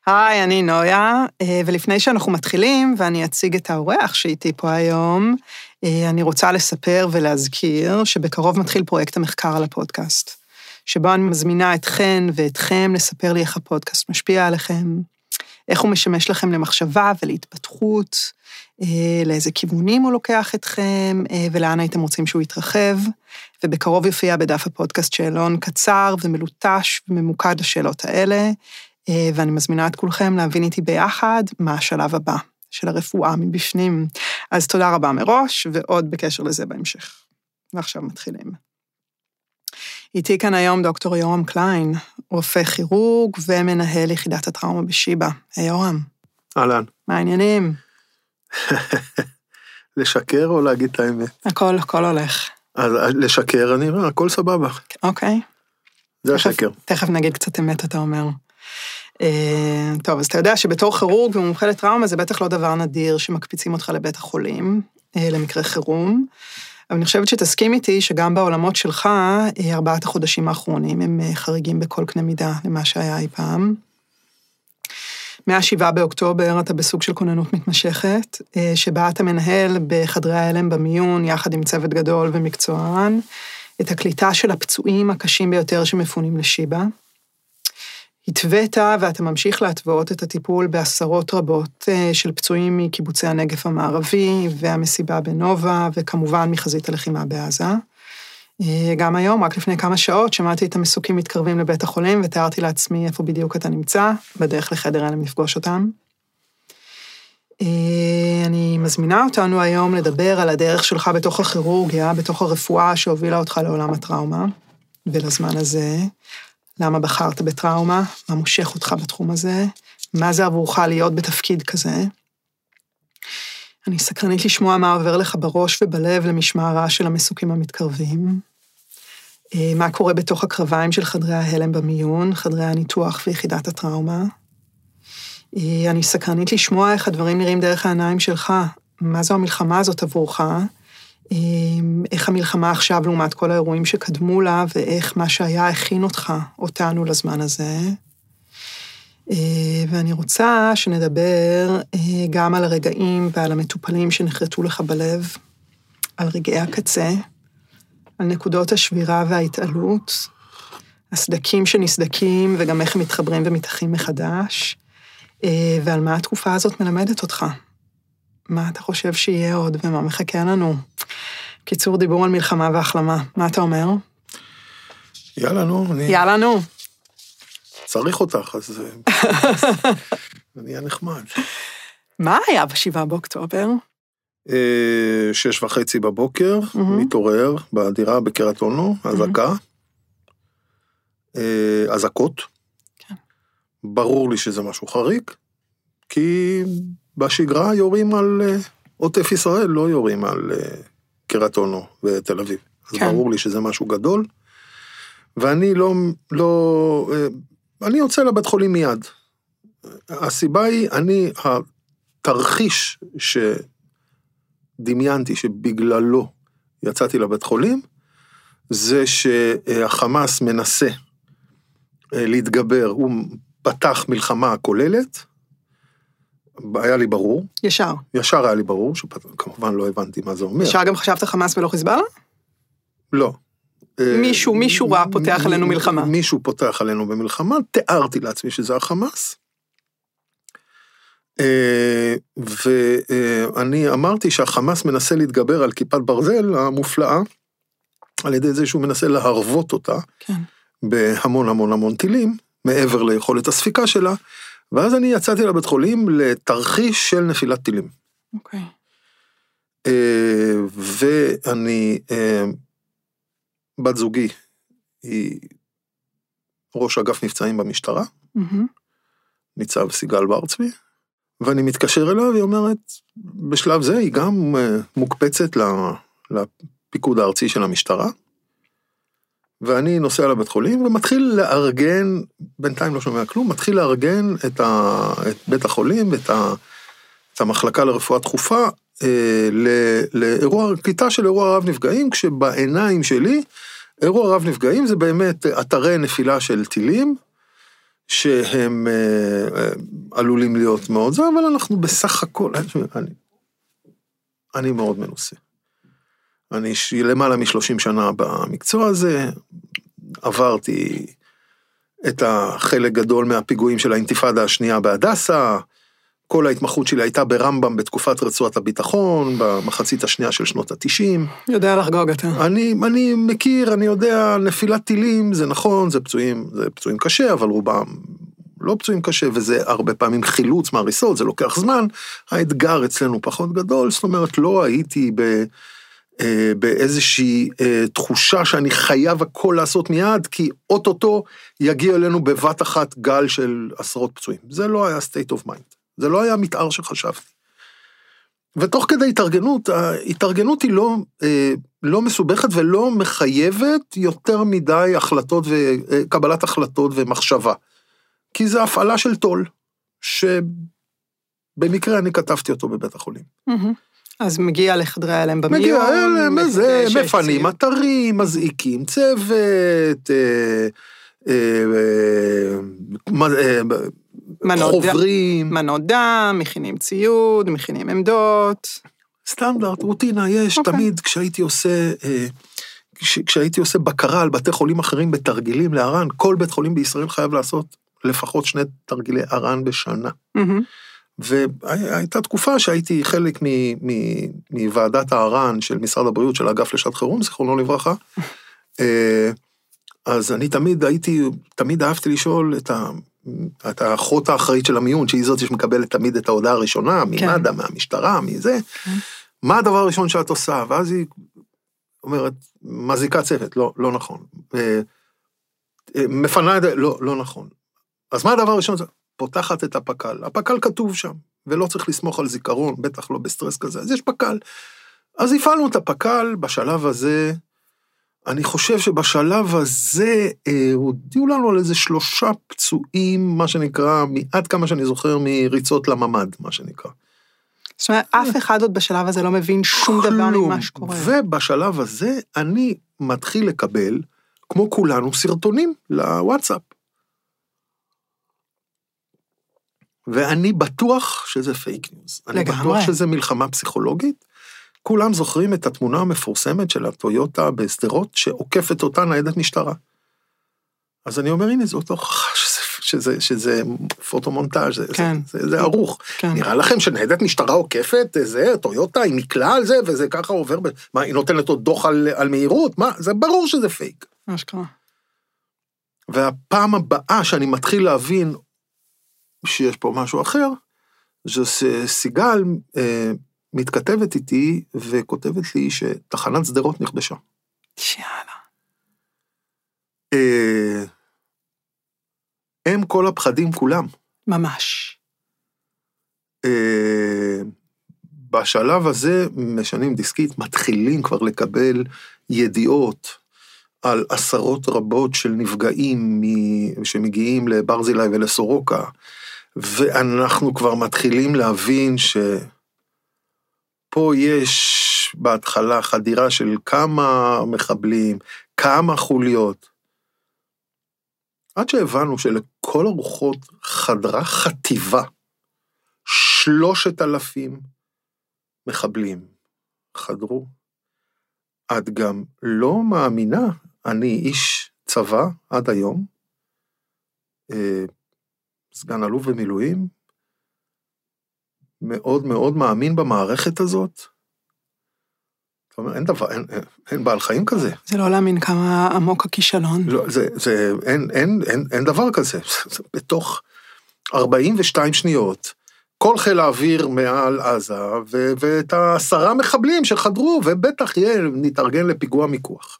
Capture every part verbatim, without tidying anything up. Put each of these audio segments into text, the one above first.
היי, אני נויה, ולפני שאנחנו מתחילים, ואני אציג את האורח שאיתי פה היום, אני רוצה לספר ולהזכיר שבקרוב מתחיל פרויקט המחקר על הפודקאסט, שבו אני מזמינה אתכן ואתכם לספר לי איך הפודקאסט משפיע עליכם, איך הוא משמש לכם למחשבה ולהתפתחות, לאיזה כיוונים הוא לוקח אתכם, ולאן הייתם רוצים שהוא יתרחב, ובקרוב יופיע בדף הפודקאסט שאלון קצר ומלוטש וממוקד לשאלות האלה, ואני מזמינה את כולכם להבין איתי ביחד מה השלב הבא של הרפואה מבפנים. אז תודה רבה מראש, ועוד בקשר לזה בהמשך. ועכשיו מתחילים. איתי כאן היום דוקטור יורם קליין, רופא כירורג ומנהל יחידת הטראומה בשיבא. היי יורם. אהלן. מה העניינים? לשקר או להגיד את האמת? הכל, הכל הולך. אז לשקר אני רואה, הכל סבבה. אוקיי. זה השקר. תכף נגיד קצת אמת, אתה אומר. טוב, אז אתה יודע שבתור כירורג ומומחה לטראומה זה בטח לא דבר נדיר שמקפיצים אותך לבית החולים, למקרה חירום, אבל אני חושבת שתסכים איתי שגם בעולמות שלך, ארבעת החודשים האחרונים הם חריגים בכל קנה מידה למה שהיה אי פעם. מהשבעה באוקטובר אתה בסוג של כוננות מתמשכת, שבה אתה מנהל בחדרי ההלם במיון, יחד עם צוות גדול ומקצוען, את הקליטה של הפצועים הקשים ביותר שמפונים לשיבא. התווית ואתה ממשיך להתוות את הטיפול בעשרות רבות של פצועים מקיבוצי הנגף המערבי והמסיבה בנובה, וכמובן מחזית הלחימה בעזה. גם היום, רק לפני כמה שעות, שמעתי את המסוקים מתקרבים לבית החולים, ותיארתי לעצמי איפה בדיוק אתה נמצא, בדרך לחדר הלם לפגוש אותם. אני מזמינה אותנו היום לדבר על הדרך שלך בתוך הכירורגיה, בתוך הרפואה שהובילה אותך לעולם הטראומה, ולזמן הזה. למה בחרת בטראומה? מה מושך אותך בתחום הזה? מה זה עבורך להיות בתפקיד כזה? אני סקרנית לשמוע מה עובר לך בראש ובלב למשמע הרעש של המסוקים המתקרבים. מה קורה בתוך הקרביים של חדרי ההלם במיון, חדרי הניתוח ויחידת הטראומה. אני סקרנית לשמוע איך הדברים נראים דרך העיניים שלך. מה זו המלחמה הזאת עבורך? איך המלחמה עכשיו לעומת כל האירועים שקדמו לה, ואיך מה שהיה הכין אותך, אותנו לזמן הזה. ואני רוצה שנדבר גם על הרגעים ועל המטופלים שנחרטו לך בלב, על רגעי הקצה, על נקודות השבירה וההתעלות, הסדקים שנסדקים וגם איך הם מתחברים ומתאחים מחדש, ועל מה התקופה הזאת מלמדת אותך. מה אתה חושב שיהיה עוד ומה מחכה לנו? קיצור דיבור על מלחמה והחלמה. מה אתה אומר? יאללה, נו. אני... יאללה, נו. צריך אותך, אז אני אהיה נחמד. מה היה בשבעה באוקטובר? שש וחצי בבוקר, מתעורר בדירה בקריית אונו, אזעקה, אזעקות. ברור לי שזה משהו חריג, כי בשגרה יורים על עוטף ישראל, לא יורים על קריית אונו ותל אביב. אז ברור לי שזה משהו גדול, ואני לא, לא, אני יוצא לבית חולים מיד. הסיבה היא, אני, התרחיש שדמיינתי שבגללו יצאתי לבית חולים, זה שהחמאס מנסה להתגבר, הוא פתח מלחמה כוללת, היה לי ברור. ישר. ישר היה לי ברור, שכמובן לא הבנתי מה זה אומר. ישר גם חשבת חמאס ולא חיזבאללה? לא. מישהו, מישהו רע פותח עלינו מלחמה. מישהו פותח עלינו במלחמה, תיארתי לעצמי שזה החמאס. ואני אמרתי שהחמאס מנסה להתגבר על כיפת ברזל המופלאה, על ידי זה שהוא מנסה להרוות אותה, כן. בהמון המון המון טילים, מעבר ליכולת הספיקה שלה, ואז אני יצאתי לבית חולים לתרחיש של נפילת טילים. אוקיי. ואני, בת זוגי, היא ראש אגף מבצעים במשטרה, ניצב סיגל ברצבי, ואני מתקשר אליה, והיא אומרת, בשלב זה היא גם מוקפצת לפיקוד הארצי של המשטרה, ואני נוסע לבית חולים, ומתחיל לארגן, בינתיים לא שומע כלום, מתחיל לארגן את, ה, את בית החולים, את, ה, את המחלקה לרפואה דחופה, אה, לאירוע, קליטה של אירוע רב נפגעים, כשבעיניים שלי, אירוע רב נפגעים זה באמת אתרי נפילה של טילים, שהם עלולים להיות מאוד זה, אבל אנחנו בסך הכל, אני, אני מאוד מנוסה. אני למעלה משלושים שנה במקצוע הזה, עברתי את החלק גדול מהפיגועים של האינתיפאדה השנייה בהדסה, כל ההתמחות שלי הייתה ברמב"ם בתקופת רצועת הביטחון, במחצית השנייה של שנות ה-תשעים. יודע לחגוג אתה. אני, אני מכיר, אני יודע, נפילת טילים, זה נכון, זה פצועים, זה פצועים קשה, אבל רובם לא פצועים קשה, וזה הרבה פעמים חילוץ מהריסות, זה לוקח זמן, האתגר אצלנו פחות גדול, זאת אומרת, לא הייתי ב... באיזושהי תחושה שאני חייב הכל לעשות מיד, כי אוטוטו יגיע אלינו בבת אחת גל של עשרות פצועים. זה לא היה state of mind. זה לא היה מתאר שחשבתי. ותוך כדי התארגנות, ההתארגנות היא לא, לא מסובכת ולא מחייבת יותר מדי החלטות וקבלת החלטות ומחשבה. כי זה הפעלה של תול, שבמקרה אני כתבתי אותו בבית החולים. אז מגיע לחדרי ההלם במיון. מגיע ההלם, זה, מפנים אתרים, מזעיקים צוות, חוברים. מנות דם, מכינים ציוד, מכינים עמדות. סטנדרט, רוטינה, יש, תמיד כשהייתי עושה, כשהייתי עושה בקרה על בתי חולים אחרים בתרגילים לארן, כל בית חולים בישראל חייב לעשות לפחות שני תרגילי ארן בשנה. והייתה תקופה שהייתי חלק מוועדת הארן של משרד הבריאות של האגף לשעת חירום, זיכרונו לברכה. אז אני תמיד הייתי, תמיד אהבתי לשאול את ה... את האחות האחראית של המיון, שהיא זאת שמקבלת תמיד את ההודעה הראשונה, ממד"א, מהמשטרה, מזה. מה הדבר הראשון שאת עושה? ואז היא אומרת, מזיקה צוות, לא, לא נכון. מפנה, לא, לא נכון. אז מה הדבר הראשון? פותחת את הפקל. הפקל כתוב שם, ולא צריך לסמוך על זיכרון, בטח לא בסטרס כזה. אז יש פקל. אז הפעלנו את הפקל בשלב הזה, אני חושב שבשלב הזה, אה, הודיעו לנו על איזה שלושה פצועים, מה שנקרא, עד כמה שאני זוכר, מריצות לממד, מה שנקרא. זאת אומרת, אף אחד עוד בשלב הזה לא מבין שום דבר ממה שקורה. ובשלב הזה, אני מתחיל לקבל, כמו כולנו, סרטונים לוואטסאפ. ואני בטוח שזה פייק ניוז. אני בטוח שזה מלחמה פסיכולוגית. כולם זוכרים את התמונה המפורסמת של הטויוטה בסדרות, שעוקפת אותה ניידת משטרה. אז אני אומר, הנה, זאת הוכחה שזה, שזה, שזה פוטומונטאז', זה, כן. זה, זה, זה ערוך. כן. נראה לכם שניידת משטרה עוקפת, זה, טויוטה, היא נקלה על זה, וזה ככה עובר, מה, היא נותנת עוד דוח על, על מהירות? מה? זה ברור שזה פייק. מה שקרה. והפעם הבאה שאני מתחיל להבין שיש פה משהו אחר, זה סיגל, אה, מתכתבת איתי וכותבת לי שתחנת סדרות נכבשה. שיאללה. הם כל הפחדים כולם. ממש. בשלב הזה משנים דיסקית, מתחילים כבר לקבל ידיעות על עשרות רבות של נפגעים שמגיעים לברזילי ולסורוקה, ואנחנו כבר מתחילים להבין ש... פה יש בהתחלה חדירה של כמה מחבלים, כמה חוליות. עד שהבנו שלכל הרוחות חדרה חטיבה, שלושת אלפים מחבלים חדרו. את גם לא מאמינה, אני איש צבא עד היום, סגן אלוף במילואים, מאוד מאוד מאמין במערכת הזאת. זאת אומרת, אין דבר, אין, אין בעל חיים כזה. זה לא להאמין כמה עמוק הכישלון. לא, זה, זה, אין, אין, אין, אין דבר כזה. בתוך ארבעים ושתיים שניות, כל חיל האוויר מעל עזה, ו, ואת העשרה מחבלים שחדרו, ובטח יהיה, נתארגן לפיגוע מיקוח.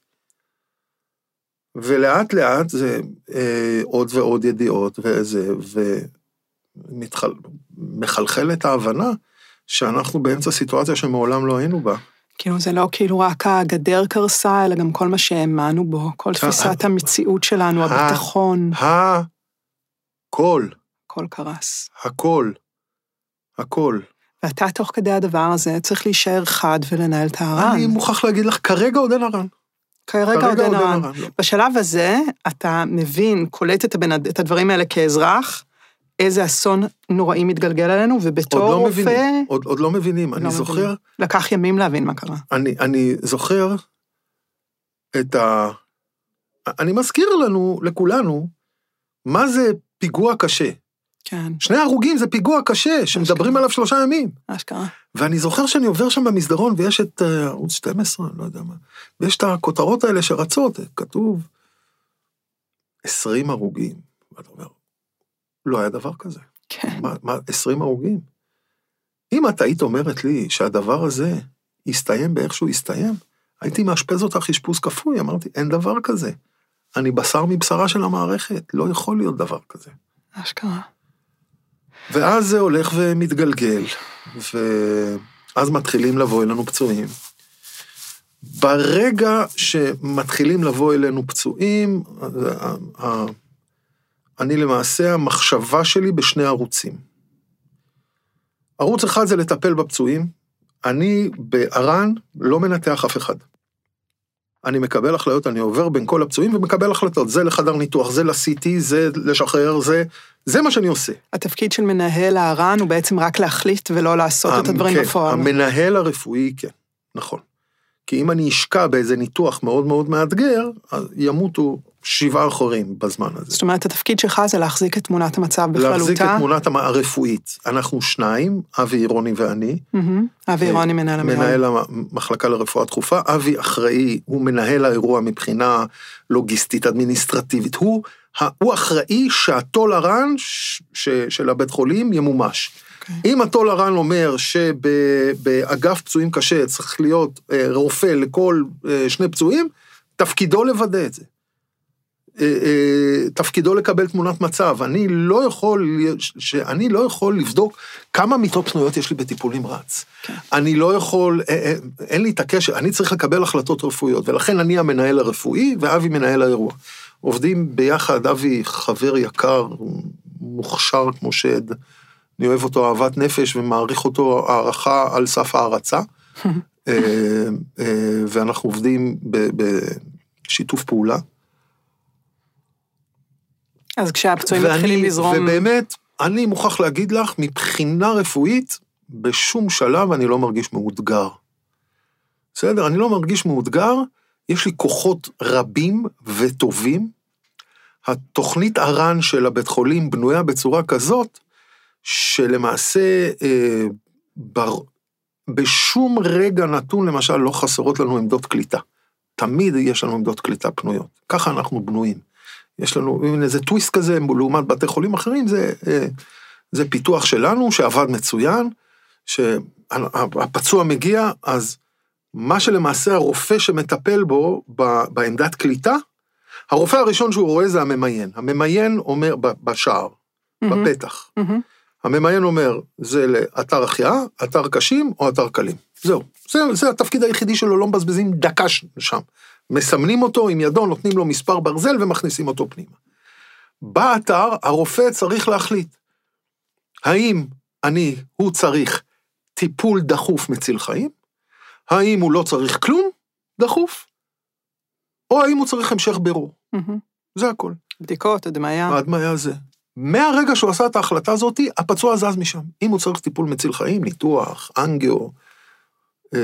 ולאט לאט זה אה, עוד ועוד ידיעות, וזה, ו... מתחל... מחלחלת ההבנה שאנחנו באמצע סיטואציה שמעולם לא היינו בה. כאילו זה לא כאילו רק הגדר קרסה, אלא גם כל מה שהאמנו בו, כל תפיסת המציאות שלנו, הביטחון. הכל. הכל קרס. הכל. הכל. ואתה תוך כדי הדבר הזה צריך להישאר חד ולנהל את הרן. אני מוכרח להגיד לך, כרגע עוד אין הרן. כרגע עוד אין הרן. בשלב הזה, אתה מבין, קולט את, הבן, את הדברים האלה כאזרח, איזה אסון נוראי מתגלגל עלינו, ובתור עוד לא רופא... מבינים, עוד, עוד לא מבינים, לא אני מבינים. זוכר... לקח ימים להבין מה קרה. אני, אני זוכר את ה... אני מזכיר לנו, לכולנו, מה זה פיגוע קשה. כן. שני הרוגים זה פיגוע קשה, שמדברים עליו שלושה ימים. אשכרה. ואני זוכר שאני עובר שם במסדרון, ויש את ערוץ שתים עשרה, לא יודע מה, ויש את הכותרות האלה שרצות, כתוב, עשרים הרוגים. ואתה אומר, לא היה דבר כזה. כן. מה, מה, עשרים הרוגים? אם את היית אומרת לי שהדבר הזה יסתיים באיך שהוא יסתיים, הייתי מאשפז אותך אשפוז כפוי, אמרתי, אין דבר כזה. אני בשר מבשרה של המערכת, לא יכול להיות דבר כזה. אשכרה. ואז זה הולך ומתגלגל, ואז מתחילים לבוא אלינו פצועים. ברגע שמתחילים לבוא אלינו פצועים, אני למעשה, המחשבה שלי בשני ערוצים. ערוץ אחד זה לטפל בפצועים, אני בערן לא מנתח אף אחד. אני מקבל החלטות, אני עובר בין כל הפצועים ומקבל החלטות, זה לחדר ניתוח, זה ל-סי טי, זה לשחרר, זה, זה מה שאני עושה. התפקיד של מנהל הערן הוא בעצם רק להחליט ולא לעשות את הדברים כן, בפועל. המנהל הרפואי, כן, נכון. כי אם אני אשקע באיזה ניתוח מאוד מאוד מאתגר, אז ימותו שבעה אחרים בזמן הזה. זאת אומרת, התפקיד שלך זה להחזיק את תמונת המצב בכללותה. להחזיק את תמונת הרפואית. אנחנו שניים, אבי אירוני ואני. אבי אירוני מנהל המנהל. מנהל המחלקה לרפואה דחופה. אבי אחראי, הוא מנהל האירוע מבחינה לוגיסטית, אדמיניסטרטיבית. הוא, הוא אחראי שהטולרן של הבית חולים ימומש. אם הטולרן אומר שבאגף פצועים קשה צריך להיות רופא לכל שני פצועים, תפקידו לוודא את זה. תפקידו לקבל תמונת מצב. אני לא יכול, שאני לא יכול לבדוק כמה מיטות פנויות יש לי בטיפול נמרץ. אני לא יכול, אין לי את הקשר, אני צריך לקבל החלטות רפואיות, ולכן אני המנהל הרפואי, ואבי מנהל האירוע. עובדים ביחד, אבי חבר יקר, מוכשר כמו שד, אני אוהב אותו אהבת נפש, ומעריך אותו הערכה על סף הערצה, ואנחנו עובדים בשיתוף פעולה. אז כשהפצועים מתחילים לזרום... ובאמת, אני מוכרח להגיד לך, מבחינה רפואית, בשום שלב אני לא מרגיש מאותגר. בסדר? אני לא מרגיש מאותגר, יש לי כוחות רבים וטובים, התוכנית ערן של הבית חולים בנויה בצורה כזאת, שלמעשה אה, בר... בשום רגע נתון, למשל, לא חסרות לנו עמדות קליטה. תמיד יש לנו עמדות קליטה פנויות. ככה אנחנו בנויים. יש לנו איזה טוויסט כזה, לעומת בתי חולים אחרים, זה, זה פיתוח שלנו, שעבד מצוין, שהפצוע מגיע, אז מה שלמעשה הרופא שמטפל בו, בעמדת קליטה, הרופא הראשון שהוא רואה זה הממיין. הממיין אומר בשער, mm-hmm. בפתח. Mm-hmm. הממיין אומר, זה לאתר החייאה, אתר קשים או אתר קלים. זהו, זה, זה התפקיד היחידי שלו, לא מבזבזים דקה שם. מסמנים אותו עם ידו, נותנים לו מספר ברזל ומכניסים אותו פנימה. באתר, הרופא צריך להחליט, האם אני, הוא צריך טיפול דחוף מציל חיים, האם הוא לא צריך כלום דחוף, או האם הוא צריך המשך בירור. Mm-hmm. זה הכל. בדיקות, הדמיה. ההדמיה זה. מהרגע שהוא עשה את ההחלטה הזאת, הפצוע זז משם. אם הוא צריך טיפול מציל חיים, ניתוח, אנגיו, אה...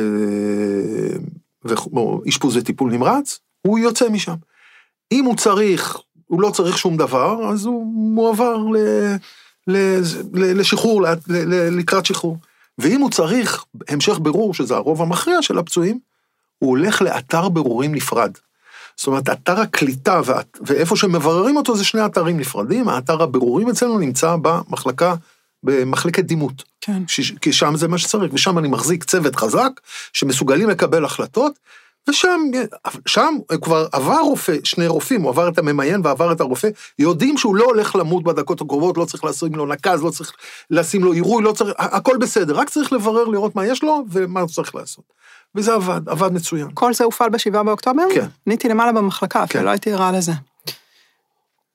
ואשפוז וטיפול נמרץ, הוא יוצא משם. אם הוא צריך, הוא לא צריך שום דבר, אז הוא מועבר ל, ל, ל, לשחרור, ל, ל, לקראת שחרור. ואם הוא צריך המשך בירור, שזה הרוב המכריע של הפצועים, הוא הולך לאתר בירורים נפרד. זאת אומרת, אתר הקליטה ואיפה שמבררים אותו זה שני אתרים נפרדים, האתר הבירורים אצלנו נמצא במחלקה, במחלקת דימות. כן. כי שם זה מה שצריך, ושם אני מחזיק צוות חזק, שמסוגלים לקבל החלטות, ושם שם כבר עבר רופא, שני רופאים, הוא עבר את הממיין ועבר את הרופא, יודעים שהוא לא הולך למות בדקות הקרובות, לא צריך לשים לו נקז, לא צריך לשים לו עירוי, לא צריך, הכל בסדר, רק צריך לברר, לראות מה יש לו, ומה הוא צריך לעשות. וזה עבד, עבד מצוין. כל זה הופעל בשבעה באוקטובר? כן. ניתי למעלה במחלקה, אפילו לא הייתי רעה לזה.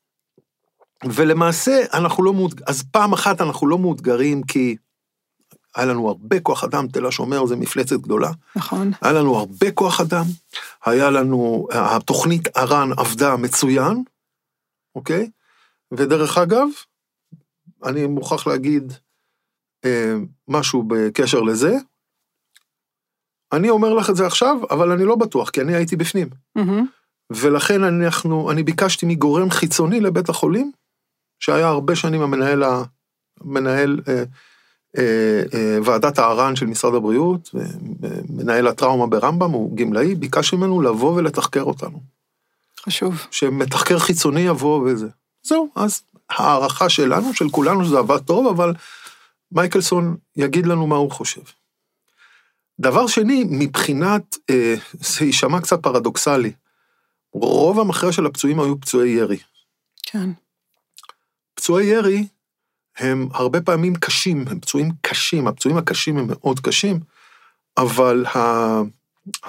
ולמעשה אנחנו לא מאותגרים, אז פעם אחת אנחנו לא מאותגרים, כי היה לנו הרבה כוח אדם, תל השומר זה מפלצת גדולה. נכון. היה לנו הרבה כוח אדם, היה לנו, התוכנית ארן עבדה מצוין, אוקיי? ודרך אגב, אני מוכרח להגיד אה, משהו בקשר לזה, אני אומר לך את זה עכשיו, אבל אני לא בטוח, כי אני הייתי בפנים. Mm-hmm. ולכן אנחנו, אני ביקשתי מגורם חיצוני לבית החולים, שהיה הרבה שנים המנהל, המנהל אה, אה, אה, ועדת הארן של משרד הבריאות, מנהל הטראומה ברמב"ם, הוא גמלאי, ביקשתי ממנו לבוא ולתחקר אותנו. חשוב. שמתחקר חיצוני יבוא וזה. זהו, אז הערכה שלנו, של כולנו, זה עבד טוב, אבל מייקלסון יגיד לנו מה הוא חושב. דבר שני, מבחינת, אה, זה יישמע קצת פרדוקסלי, רוב המכריע של הפצועים היו פצועי ירי. כן. פצועי ירי הם הרבה פעמים קשים, הם פצועים קשים, הפצועים הקשים הם מאוד קשים, אבל ה... ה...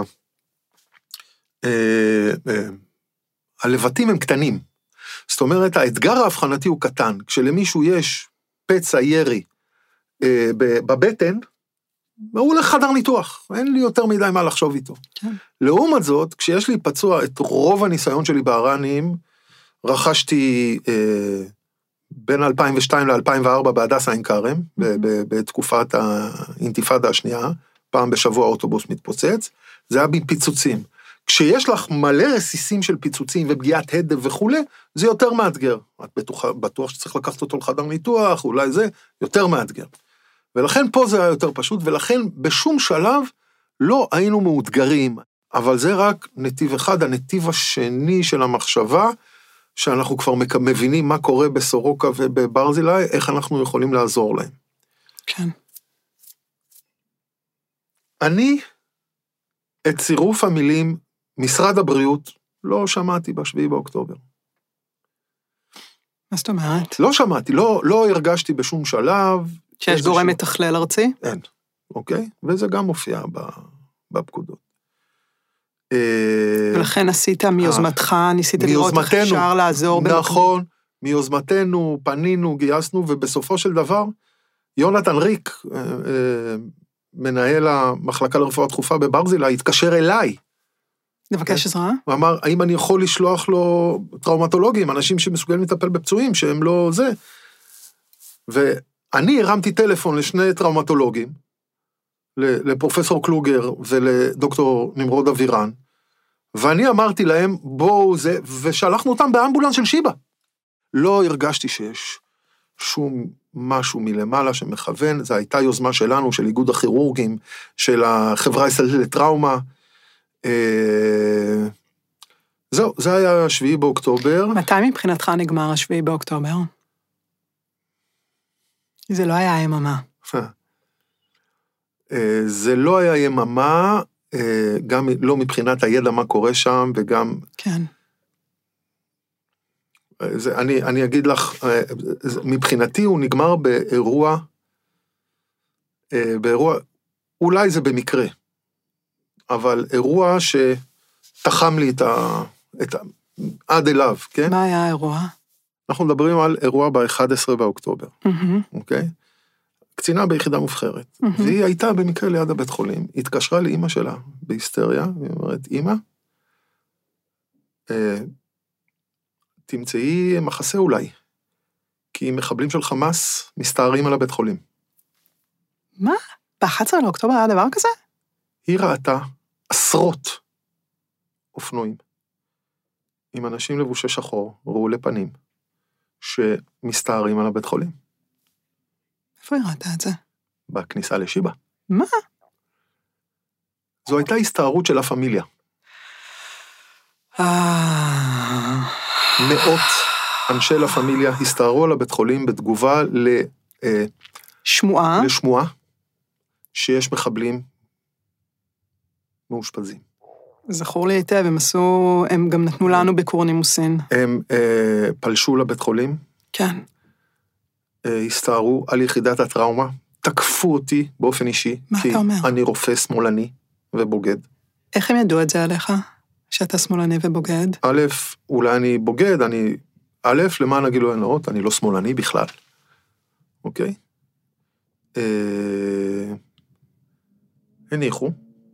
אה, אה, הלבטים הם קטנים. זאת אומרת, האתגר ההבחנתי הוא קטן. כשלמישהו יש פצע ירי אה, בבטן, הוא הולך חדר ניתוח, אין לי יותר מדי מה לחשוב איתו. כן. לעומת זאת, כשיש לי פצוע, את רוב הניסיון שלי בארנים, רכשתי אה, בין אלפיים ושתיים ל-אלפיים וארבע בהדסה עין כרם, mm-hmm. בתקופת האינתיפאדה השנייה, פעם בשבוע האוטובוס מתפוצץ, זה היה פיצוצים. כשיש לך מלא רסיסים של פיצוצים ופגיעת הדב וכו', זה יותר מאתגר. את בטוח, בטוח שצריך לקחת אותו לחדר ניתוח, אולי זה יותר מאתגר. ולכן פה זה היה יותר פשוט, ולכן בשום שלב לא היינו מאותגרים, אבל זה רק נתיב אחד, הנתיב השני של המחשבה, שאנחנו כבר מבינים מה קורה בסורוקה ובברזילי, איך אנחנו יכולים לעזור להם. כן. אני, את צירוף המילים, משרד הבריאות, לא שמעתי בשביעי באוקטובר. מה זאת אומרת? לא שמעתי, לא, לא הרגשתי בשום שלב. שיש גורם מתכלל ארצי? אין, אוקיי? וזה גם מופיע בפקודות. ולכן עשית מיוזמתך, ניסית לראות איך אפשר לעזור. נכון, מיוזמתנו, פנינו, גייסנו, ובסופו של דבר, יונתן ריק, מנהל המחלקה לרפואה דחופה בברזילי, התקשר אליי. לבקש עזרה? הוא אמר, האם אני יכול לשלוח לו טראומטולוגים, אנשים שמסוגלים לטפל בפצועים, שהם לא זה. ואני הרמתי טלפון לשני טראומטולוגים, לפרופסור קלוגר ולדוקטור נמרוד אבירן, ואני אמרתי להם, בואו זה, ושלחנו אותם באמבולנס של שיבא. לא הרגשתי שיש שום משהו מלמעלה שמכוון, זו הייתה יוזמה שלנו, של איגוד הכירורגים, של החברה הישראלית לטראומה. זהו, זה היה השביעי באוקטובר. מתי מבחינתך נגמר השביעי באוקטובר? זה לא היה יממה. זה לא היה יממה, גם לא מבחינת הידע מה קורה שם, וגם... כן. זה, אני, אני אגיד לך, מבחינתי הוא נגמר באירוע, באירוע, אולי זה במקרה, אבל אירוע שתחם לי את ה... את ה עד אליו, כן? מה היה האירוע? אנחנו מדברים על אירוע ב-אחד עשר באוקטובר, mm-hmm. אוקיי? קצינה ביחידה מובחרת, mm-hmm. והיא הייתה במקרה ליד הבית חולים, התקשרה לאמא שלה בהיסטריה, היא אומרת, אמא, אה, תמצאי מחסה אולי, כי מחבלים של חמאס מסתערים על הבית חולים. מה? ב-אחד עשר לאוקטובר היה דבר כזה? היא ראתה עשרות אופנועים, עם אנשים לבושי שחור, רעולי פנים, שמסתערים על הבית חולים. איפה היא ראתה את זה? בכניסה לשיבא. מה? זו הייתה הסתערות של הפמיליה. מאות אנשי לפמיליה הסתערו על הבית חולים בתגובה ל... שמועה? לשמועה, שיש מחבלים מאושפזים. זכור לי היטב, הם עשו, הם גם נתנו לנו ביקור נימוסין. הם אה, פלשו לבית חולים. כן. אה, הסתערו על יחידת הטראומה, תקפו אותי באופן אישי. מה אתה אומר? כי אני רופא שמאלני ובוגד. איך הם ידעו את זה עליך? שאתה שמאלני ובוגד? א', אולי אני בוגד, אני... א', למען הגילוי הנאות, אני לא שמאלני בכלל. אוקיי? אה, הניחו.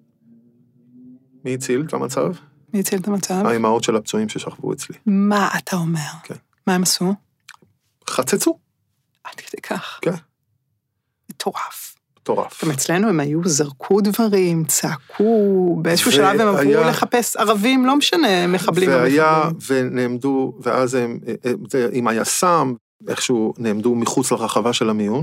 מי הציל את המצב? מי הציל את המצב? האימהות של הפצועים ששכבו אצלי. מה אתה אומר? כן. מה הם עשו? חצצו. עד כדי כך. כן. מטורף. מטורף. גם אצלנו הם היו, זרקו דברים, צעקו, באיזשהו שלב הם עברו לחפש ערבים, לא משנה, מחבלים. והיה, ונעמדו, ואז הם, עם היס"מ, איכשהו נעמדו מחוץ לרחבה של המיון,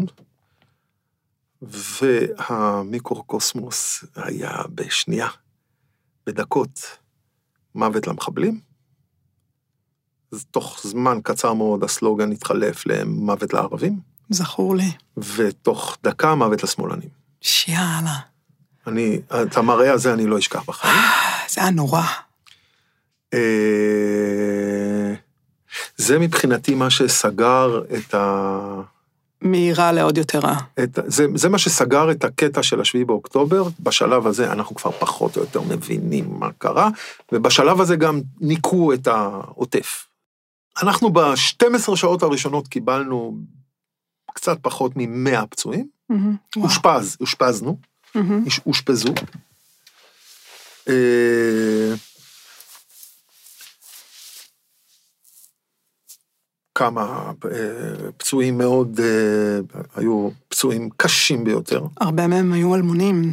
והמיקרוקוסמוס היה בשנייה, בדקות, מוות למחבלים. אז תוך זמן קצר מאוד הסלוגן התחלף למוות לערבים. זכור לי. ותוך דקה מוות לשמאלנים. שיאללה. אני, את המראה הזה אני לא אשכח בחיים. זה היה נורא. זה מבחינתי מה שסגר את ה... מהירה לעוד יותר רע. זה, זה מה שסגר את הקטע של השביעי באוקטובר, בשלב הזה אנחנו כבר פחות או יותר מבינים מה קרה, ובשלב הזה גם ניקו את העוטף. אנחנו ב-שתים עשרה שעות הראשונות קיבלנו קצת פחות מ-מאה פצועים, אושפז, אושפזנו, אושפזו. כמה פצועים מאוד, היו פצועים קשים ביותר. הרבה מהם היו אלמונים.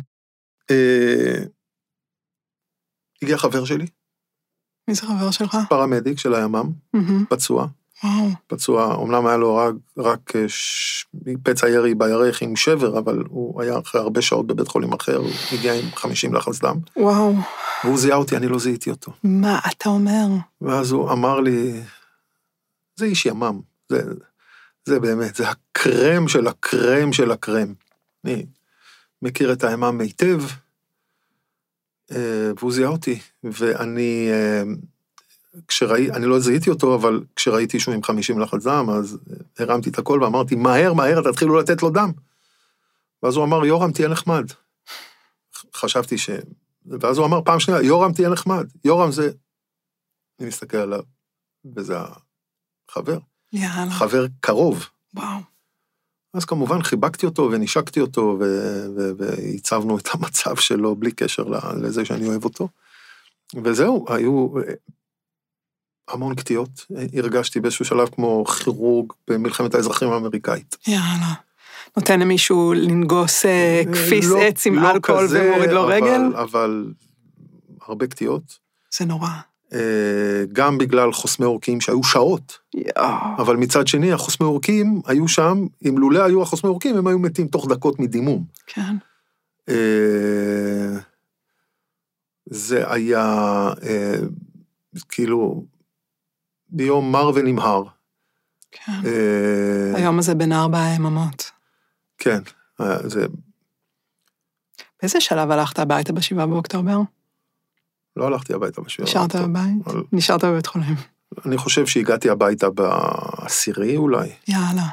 הגיע חבר שלי. מי זה חבר שלך? פרמדיק של הימ"מ, פצוע. וואו. פצוע, אומנם היה לו רק, רק ש... פצע ירי בירך עם שבר, אבל הוא היה אחרי הרבה שעות בבית חולים אחר, הוא הגיע עם חמישים לחץ דם. וואו. והוא זיהה אותי, אני לא זיהיתי אותו. מה אתה אומר? ואז הוא אמר לי, זה איש ימ"מ, זה, זה באמת, זה הקרם של הקרם של הקרם. אני מכיר את הימ"מ היטב, והוא זיהה אותי, ואני... כשראי, אני לא זיהיתי אותו, אבל כשראיתי שהוא עם חמישים לחץ דם, אז הרמתי את הכל ואמרתי, מהר, מהר, תתחילו לתת לו דם. ואז הוא אמר, יורם, תהיה נחמד. חשבתי ש... ואז הוא אמר פעם שנייה, יורם, תהיה נחמד. יורם זה... אני מסתכל עליו, וזה החבר. יאללה. חבר קרוב. וואו. אז כמובן חיבקתי אותו ונשקתי אותו, והצבנו את המצב שלו בלי קשר לזה שאני אוהב אותו. וזהו, היו... המון קטיעות, הרגשתי באיזשהו שלב כמו כירורג במלחמת האזרחים האמריקאית. יאללה. נותן למישהו לנגוס כפיס לא, עץ עם לא אלכוהול כזה, ומוריד לו אבל, רגל? אבל הרבה קטיעות. זה נורא. גם בגלל חוסמי עורקים שהיו שעות. יאו. אבל מצד שני, החוסמי עורקים היו שם, אם לולא היו החוסמי עורקים, הם היו מתים תוך דקות מדימום. כן. זה היה כאילו... ביום מר ונמהר. כן. היום הזה בין ארבע היממות. כן. זה... באיזה שלב הלכת הביתה בשבעה באוקטובר? לא הלכתי הביתה בשבעה. נשארת בבית? אבל... נשארת בבית חולים. אני חושב שהגעתי הביתה בעשירי אולי. יאללה.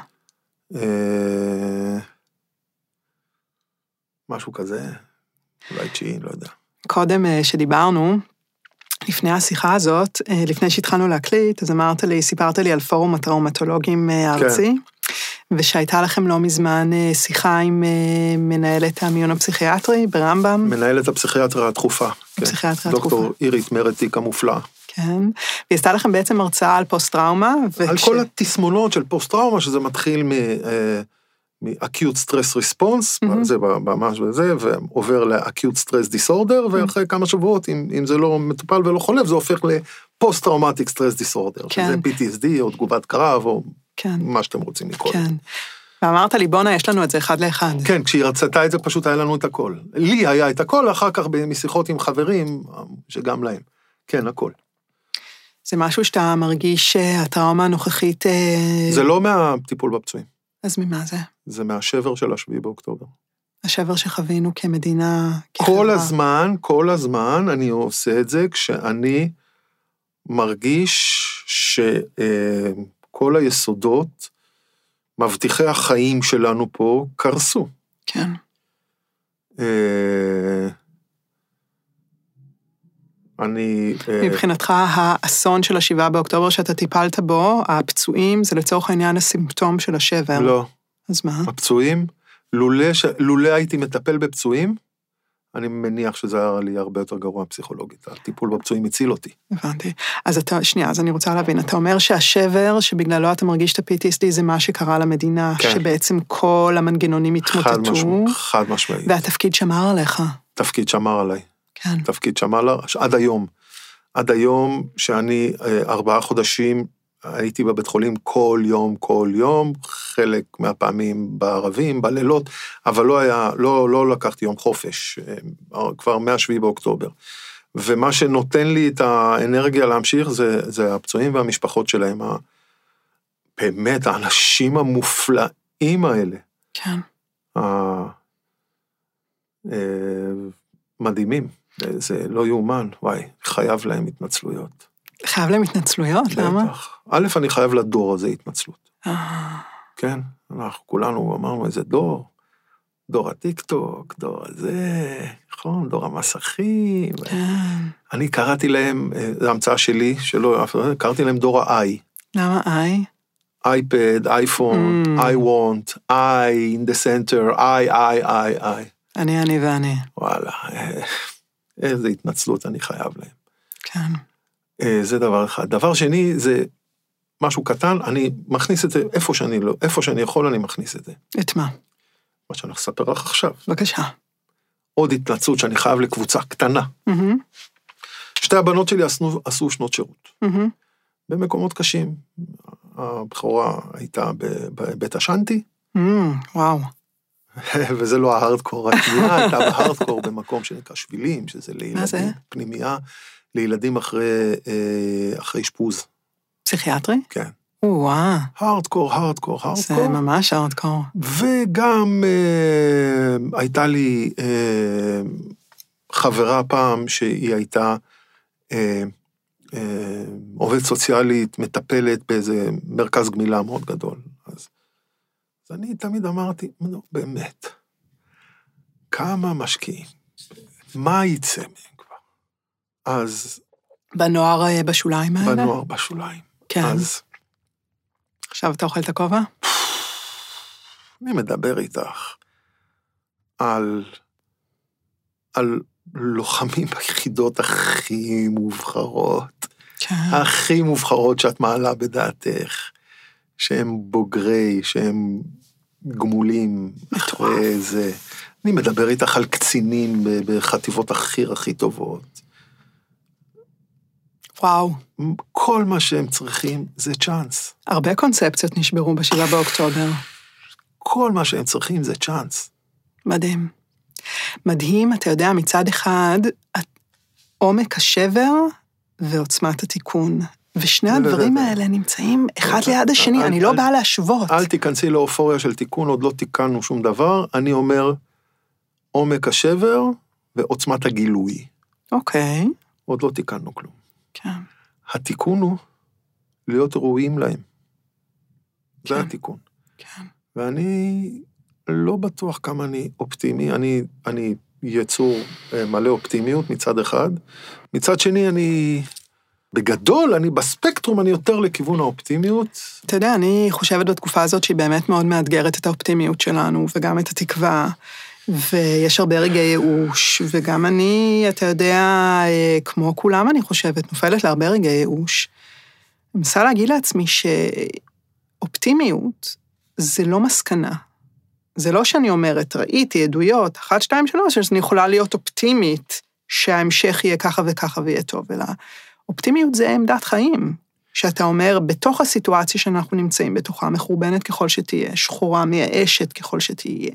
משהו כזה. אולי תשיעי, לא יודע. קודם שדיברנו, לפני השיחה הזאת, לפני שהתחלנו להקליט, אז אמרת לי, סיפרת לי על פורום הטראומטולוגים הארצי, ושהייתה לכם לא מזמן שיחה עם מנהלת המיון הפסיכיאטרי ברמב"ם. מנהלת הפסיכיאטריה התחופה. הפסיכיאטריה התקופה. דוקטור אירית מרתיק המופלאה. כן, והיא עשתה לכם בעצם הרצאה על פוסט-טראומה. על כל התסמונות של פוסט-טראומה, שזה מתחיל מ-acute stress response, זה ממש וזה, ועובר ל-acute stress disorder, ואחרי כמה שבועות, אם זה לא מטופל ולא חולף, זה הופך ל-post-traumatic stress disorder, שזה פי טי אס די, או תגובת קרב, או מה שאתם רוצים לקרוא. כן. ואמרת לי, בונה, יש לנו את זה אחד לאחד. כן, כשהיא רצתה את זה, פשוט היה לנו את הכל. לי היה את הכל, אחר כך משיחות עם חברים, שגם להם. כן, הכל. זה משהו שאתה מרגיש שהטראומה הנוכחית... זה לא מהטיפול בפצועים. אז ממה זה? זה מהשבר של השביעי באוקטובר. השבר שחווינו כמדינה, כחברה. כל הזמן, כל הזמן אני עושה את זה, כשאני מרגיש שכל היסודות, מבטיחי החיים שלנו פה, קרסו. כן. אני... מבחינתך, האסון של השבעה באוקטובר שאתה טיפלת בו, הפצועים, זה לצורך העניין הסימפטום של השבר. לא. אז מה? הפצועים לולא, ש... לולא הייתי מטפל בפצועים, אני מניח שזה היה לי הרבה יותר גרוע פסיכולוגית. הטיפול בפצועים הציל אותי. הבנתי. אז אתה, שנייה, אז אני רוצה להבין, אתה אומר שהשבר שבגללו אתה מרגיש את ה-פי טי אס די זה מה שקרה למדינה, כן. שבעצם כל המנגנונים התמוטטו. חד משמעית, חד משמעית. והתפקיד שמר עליך. תפקיד שמר עליי. כן. תפקיד שמר עליי, עד היום. עד היום שאני ארבעה חודשים הייתי בבית חולים כל יום, כל יום, חלק מהפעמים בערבים, בלילות, אבל לא היה, לא, לא לקחתי יום חופש, כבר מהשביעי באוקטובר. ומה שנותן לי את האנרגיה להמשיך, זה, זה הפצועים והמשפחות שלהם, באמת, האנשים המופלאים האלה. כן. מדהימים, זה לא יאומן, וואי, חייב להם התנצלויות. חייב להם התנצלויות? למה? א', אני חייב לדור הזה התנצלות. כן, אנחנו כולנו אמרנו איזה דור, דור הטיק-טוק, דור הזה, נכון, דור המסכים. אני קראתי להם, זו המצאה שלי, שלא, קראתי להם דור ה-I. למה I? iPad, iPhone, I want, I in the center, I, I, I, I. אני, אני ואני. וואלה, איזה התנצלות אני חייב להם. כן. זה דבר אחד. דבר שני, זה משהו קטן, אני מכניס את זה איפה שאני לא, איפה שאני יכול, אני מכניס את זה. את מה? מה שאני אספר לך עכשיו. בבקשה. עוד התנצלות שאני חייב לקבוצה קטנה. Mm-hmm. שתי הבנות שלי עשו, עשו שנות שירות. Mm-hmm. במקומות קשים. הבכורה הייתה בבית השנטי. Mm, וואו. וזה לא ההארדקור, התנייה הייתה בהארדקור במקום שנקרא שבילים, שזה לילדים, פנימייה, לילדים אחרי, אחרי אשפוז. פסיכיאטרי? כן. וואו. הארדקור, הארדקור, הארדקור. זה ממש הארדקור. וגם אה, הייתה לי אה, חברה פעם שהיא הייתה אה, אה, עובדת סוציאלית, מטפלת באיזה מרכז גמילה מאוד גדול. אז, אז אני תמיד אמרתי, נו, באמת, כמה משקיעים, מה יצא מהם כבר? אז... בנוער בשוליים האלה? בנוער בשוליים. כן. אז... עכשיו אתה אוכל את הכובע? אני מדבר איתך על, על לוחמים ביחידות הכי מובחרות, כן. הכי מובחרות שאת מעלה בדעתך, שהם בוגרי, שהם גמולים אחרי זה. אני מדבר איתך על קצינים בחטיבות הכי הכי טובות. וואו. כל מה שהם צריכים זה צ'אנס. הרבה קונספציות נשברו בשבעה באוקטובר. כל מה שהם צריכים זה צ'אנס. מדהים. מדהים, אתה יודע, מצד אחד, עומק השבר ועוצמת התיקון. ושני הדברים האלה נמצאים אחד ליד השני, אני לא באה להשוות. אל תיכנסי לאופוריה של תיקון, עוד לא תיקנו שום דבר, אני אומר, עומק השבר ועוצמת הגילוי. אוקיי. עוד לא תיקנו כלום. כן. התיקון הוא להיות ראויים להם. זה התיקון. כן. ואני לא בטוח כמה אני אופטימי, אני, אני יצור מלא אופטימיות מצד אחד, מצד שני אני, בגדול, אני בספקטרום, אני יותר לכיוון האופטימיות. אתה יודע, אני חושבת בתקופה הזאת שהיא באמת מאוד מאתגרת את האופטימיות שלנו, וגם את התקווה, ויש הרבה רגעי ייאוש, וגם אני, אתה יודע, כמו כולם אני חושבת, נופלת להרבה רגעי ייאוש. אני מנסה להגיד לעצמי שאופטימיות זה לא מסקנה. זה לא שאני אומרת, ראיתי עדויות, אחת, שתיים, שלוש, אז אני יכולה להיות אופטימית, שההמשך יהיה ככה וככה ויהיה טוב, אלא אופטימיות זה עמדת חיים, שאתה אומר, בתוך הסיטואציה שאנחנו נמצאים בתוכה, מחורבנת ככל שתהיה, שחורה מייאשת ככל שתהיה,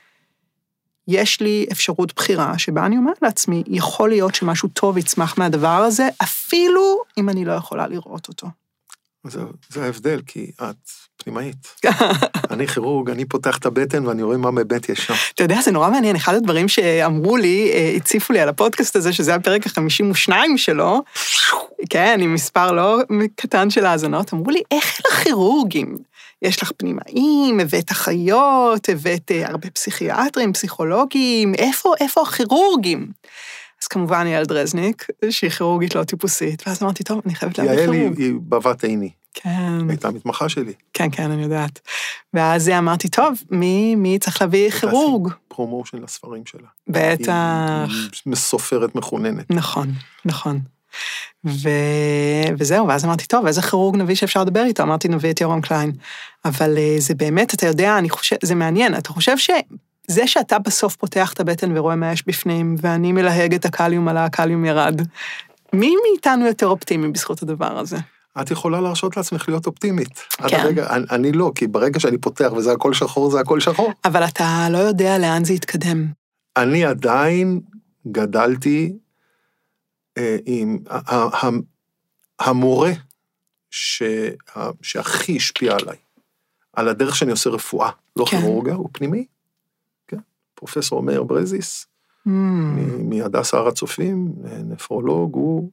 יש לי אפשרות בחירה, שבה אני אומרת לעצמי, יכול להיות שמשהו טוב יצמח מהדבר הזה, אפילו אם אני לא יכולה לראות אותו. זה, זה ההבדל, כי את פנימאית. אני כירורג, אני פותח את הבטן ואני רואה מה באמת יש שם. אתה יודע, זה נורא מעניין, אחד הדברים שאמרו לי, הציפו לי על הפודקאסט הזה, שזה הפרק ה-חמישים ושתיים שלו, כן, עם מספר לא קטן של האזנות, אמרו לי, איך אלה כירורגים? יש לך פנימאים, הבאת אחיות, הבאת הרבה פסיכיאטרים, פסיכולוגים, איפה, איפה הכירורגים? אז כמובן יעל דרזניק, שהיא כירורגית לא טיפוסית, ואז אמרתי, טוב, אני חייבת להביא כירורג. יעל היא בבת עיני. כן. הייתה מתמחה שלי. כן, כן, אני יודעת. ואז אמרתי, טוב, מי, מי צריך להביא כירורג? פרומושן לספרים שלה. בטח. היא סופרת מחוננת. נכון, נכון. ו... וזהו, ואז אמרתי, טוב, איזה כירורג נביא שאפשר לדבר איתו? אמרתי, נביא את יורם קליין. אבל זה באמת, אתה יודע, אני חושב, זה מעניין, אתה חושב שזה שאתה בסוף פותח את הבטן ורואה מה יש בפנים, ואני מלהג את הקליום על הקליום ירד, מי מאיתנו יותר אופטימי בזכות הדבר הזה? את יכולה להרשות לעצמך להיות אופטימית. כן. הרגע, אני, אני לא, כי ברגע שאני פותח וזה הכל שחור, זה הכל שחור. אבל אתה לא יודע לאן זה יתקדם. אני עדיין גדלתי אה, עם ה, ה, ה, המורה ש, ה, שהכי השפיע עליי, על הדרך שאני עושה רפואה, לא כן. כירורגיה, הוא פנימי. כן? פרופסור מאיר ברזיס, Mm. מהדסה הר הצופים, נפרולוג, הוא...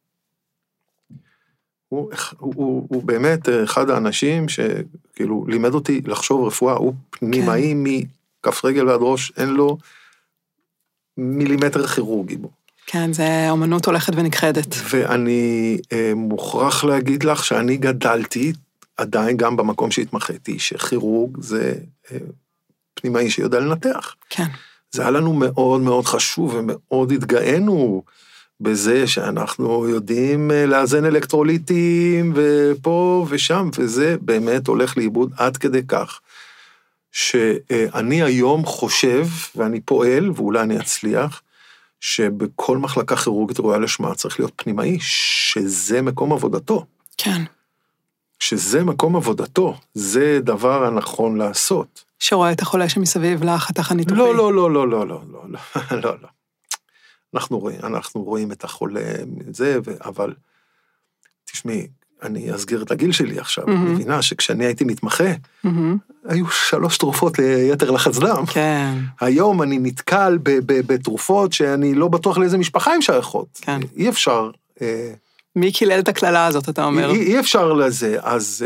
הוא, הוא, הוא, הוא באמת אחד האנשים שכאילו לימד אותי לחשוב רפואה, הוא פנימאי כן. מכף רגל ועד ראש, אין לו מילימטר כירורגי בו. כן, זה אומנות הולכת ונכחדת. ואני אה, מוכרח להגיד לך שאני גדלתי, עדיין גם במקום שהתמחיתי, שכירורג זה אה, פנימאי שיודע לנתח. כן. זה היה לנו מאוד מאוד חשוב, ומאוד התגאינו, בזה שאנחנו יודעים לאזן אלקטרוליטים ופה ושם, וזה באמת הולך לאיבוד עד כדי כך, שאני היום חושב, ואני פועל, ואולי אני אצליח, שבכל מחלקה כירורגית ראויה לשמה צריך להיות פנימאי, שזה מקום עבודתו. כן. שזה מקום עבודתו, זה דבר הנכון לעשות. שרואה את החולה שמסביב לחתך הניתוחי. לא, לא, לא, לא, לא, לא, לא, לא, לא. אנחנו רואים, אנחנו רואים את החולה, זה, אבל, תשמעי, אני אסגיר את הגיל שלי עכשיו, mm-hmm. אני מבינה שכשאני הייתי מתמחה, mm-hmm. היו שלוש תרופות ליתר לחץ דם. כן. היום אני נתקל ב- ב- בתרופות שאני לא בטוח לאיזה משפחה עם שייכות. כן. אי אפשר... מי קילל את הכללה הזאת, אתה אומר? אי, אי אפשר לזה, אז...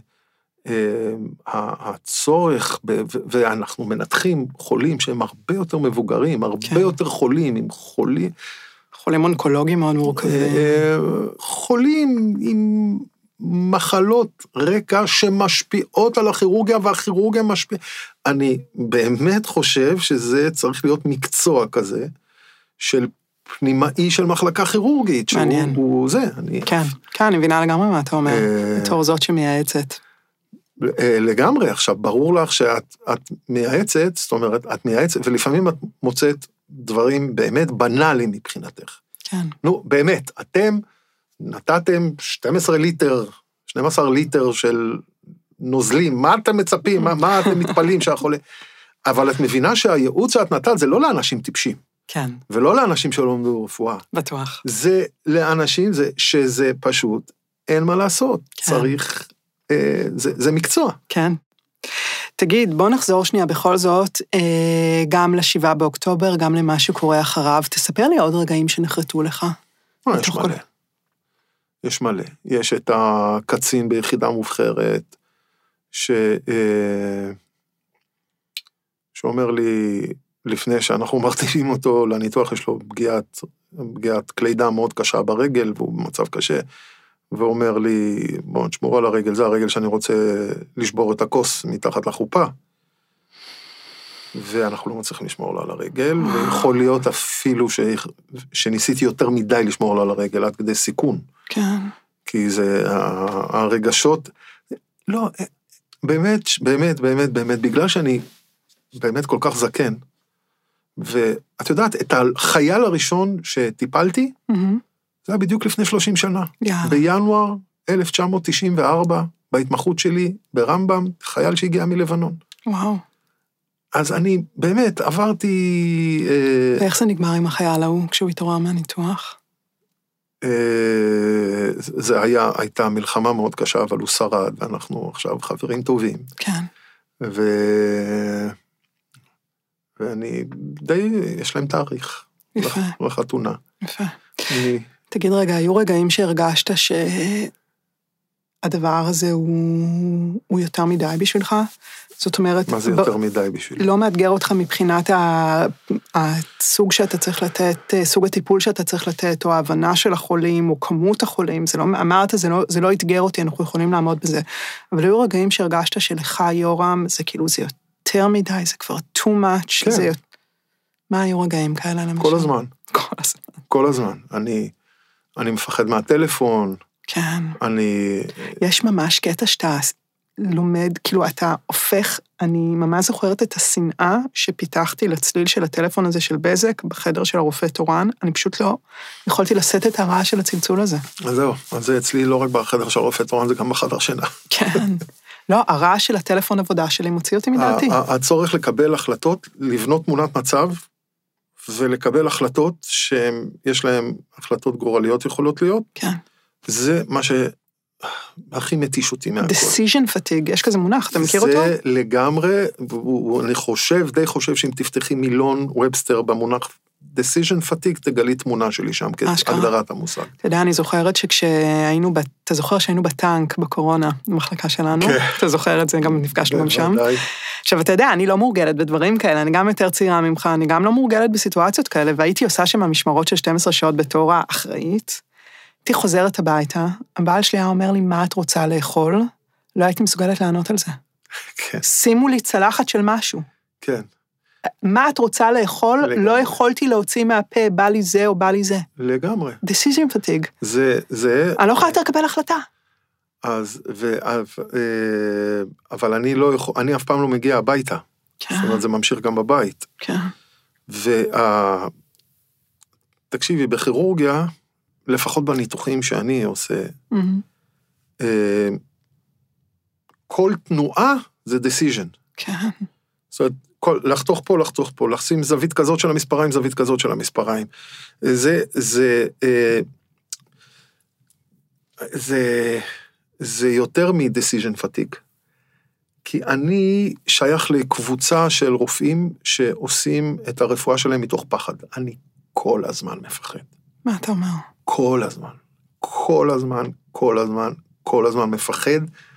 הצורך, ואנחנו מנתחים חולים שהם הרבה יותר מבוגרים, הרבה יותר חולים, עם חולים... חולים אונקולוגיים מאוד מורכבים. חולים עם מחלות רקע שמשפיעות על הכירורגיה, והכירורגיה משפיעה. אני באמת חושב שזה צריך להיות מקצוע כזה, של פנימאי של מחלקה כירורגית. מעניין. שהוא זה. כן, כן, אני מבינה לגמרי מה אתה אומר, בתור זאת שמייעצת. לגמרי, עכשיו, ברור לך שאת את מייעצת, זאת אומרת, את מייעצת, ולפעמים את מוצאת דברים באמת בנאליים מבחינתך. כן. נו, באמת, אתם נתתם שנים עשר ליטר, שנים עשר ליטר של נוזלים, מה אתם מצפים, מה, מה אתם מתפלים שהחולה... אבל את מבינה שהייעוץ שאת נתת זה לא לאנשים טיפשים. כן. ולא לאנשים שלא לומדו רפואה. בטוח. זה לאנשים זה, שזה פשוט, אין מה לעשות. כן. צריך... זה, זה מקצוע. כן. תגיד, בוא נחזור שנייה בכל זאת, גם לשבעה באוקטובר, גם למה שקורה אחריו. תספר לי עוד רגעים שנחרטו לך. יש מלא. יש מלא. יש את הקצין ביחידה מובחרת, ש... שאומר לי, לפני שאנחנו מרתיעים אותו לניתוח, יש לו פגיעת, פגיעת כלי דם מאוד קשה ברגל, והוא במצב קשה, ואומר לי, בוא נשמור על הרגל, זה הרגל שאני רוצה לשבור את הכוס מתחת לחופה, ואנחנו לא מצליחים לשמור לו על הרגל, ויכול להיות אפילו ש... שניסיתי יותר מדי לשמור לו על הרגל, עד כדי סיכון. כן. כי זה הרגשות, לא, באמת, באמת, באמת, באמת, בגלל שאני באמת כל כך זקן, ואת יודעת, את החייל הראשון שטיפלתי, mm-hmm. זה היה בדיוק לפני שלושים שנה. Yeah. בינואר אלף תשע מאות תשעים וארבע, בהתמחות שלי ברמב"ם, חייל שהגיע מלבנון. וואו. אז אני באמת עברתי... ואיך זה נגמר עם החייל ההוא כשהוא התעורר מהניתוח? זה היה, הייתה מלחמה מאוד קשה, אבל הוא שרד, ואנחנו עכשיו חברים טובים. כן. ו... ואני די, יש להם תאריך. יפה. לחתונה. יפה. אני... תגיד רגע, היו רגעים שהרגשת ש... הדבר הזה הוא, הוא יותר מדי בשבילך? זאת אומרת... מה זה יותר מדי בשביל? לא מאתגר אותך מבחינת הסוג שאתה צריך לתת, סוג הטיפול שאתה צריך לתת, או ההבנה של החולים, או כמות החולים, זה לא, אמרת, זה לא, זה לא יתגר אותי, אנחנו יכולים לעמוד בזה. אבל היו רגעים שהרגשת שלך, יורם, זה כאילו, זה יותר מדי, זה כבר too much, כן. זה... מה היו רגעים כאלה למשל? כל הזמן. כל הזמן. כל הזמן. אני, אני מפחד מהטלפון. כן. אני... יש ממש קטע שאתה לומד, כאילו אתה הופך, אני ממש זוכרת את השנאה שפיתחתי לצליל של הטלפון הזה של בזק, בחדר של הרופא תורן, אני פשוט לא יכולתי לשאת את הרעש של הצלצול הזה. אז זהו, אז זה אצלי לא רק בחדר של הרופא תורן, זה גם בחדר שינה. כן. לא, הרעש של הטלפון עבודה שלי מוציא אותי מדעתי. הצורך לקבל החלטות, לבנות תמונת מצב, ולקבל החלטות שיש להן החלטות גורליות יכולות להיות. כן. זה מה שהכי מתיש אותי מהכל. decision fatigue, יש כזה מונח, אתה מכיר אותו? זה לגמרי, אני חושב, די חושב שאם תפתחי מילון ובסטר במונח decision fatigue, תגלי תמונה שלי שם, כהגדרת המושג. אתה יודע, אני זוכרת שכשהיינו, אתה זוכר שהיינו בטנק בקורונה, במחלקה שלנו, אתה זוכר את זה, גם נפגשנו גם שם. עכשיו, אתה יודע, אני לא מורגלת בדברים כאלה, אני גם יותר צעירה ממך, אני גם לא מורגלת בסיטואציות כאלה, והייתי עושה שם המשמרות של שתים עשרה שעות בתור האחראית, הייתי חוזרת הביתה, הבעל שלי היה אומר לי, מה את רוצה לאכול? לא הייתי מסוגלת לענות על זה. כן. שימו לי צלחת של משהו. כן. מה את רוצה לאכול? לגמרי. לא יכולתי להוציא מהפה, בא לי זה או בא לי זה. לגמרי. decision fatigue. זה, זה... אני לא יכולה יותר לקבל החלטה. אז, ו, אבל אני לא יכול, אני אף פעם לא מגיע הביתה. כן. זאת אומרת, זה ממשיך גם בבית. כן. וה... תקשיבי, בכירורגיה, לפחות בניתוחים שאני עושה, Mm-hmm. כל תנועה זה decision. כן. זאת אומרת, כל, לחתוך פה, לחתוך פה, לשים זווית כזאת של המספריים, זווית כזאת של המספריים. זה, זה, זה, זה יותר מ-decision fatigue. כי אני שייך לקבוצה של רופאים שעושים את הרפואה שלהם מתוך פחד. אני כל הזמן מפחד. מה אתה אומר? כל הזמן. כל הזמן, כל הזמן, כל הזמן מפחד.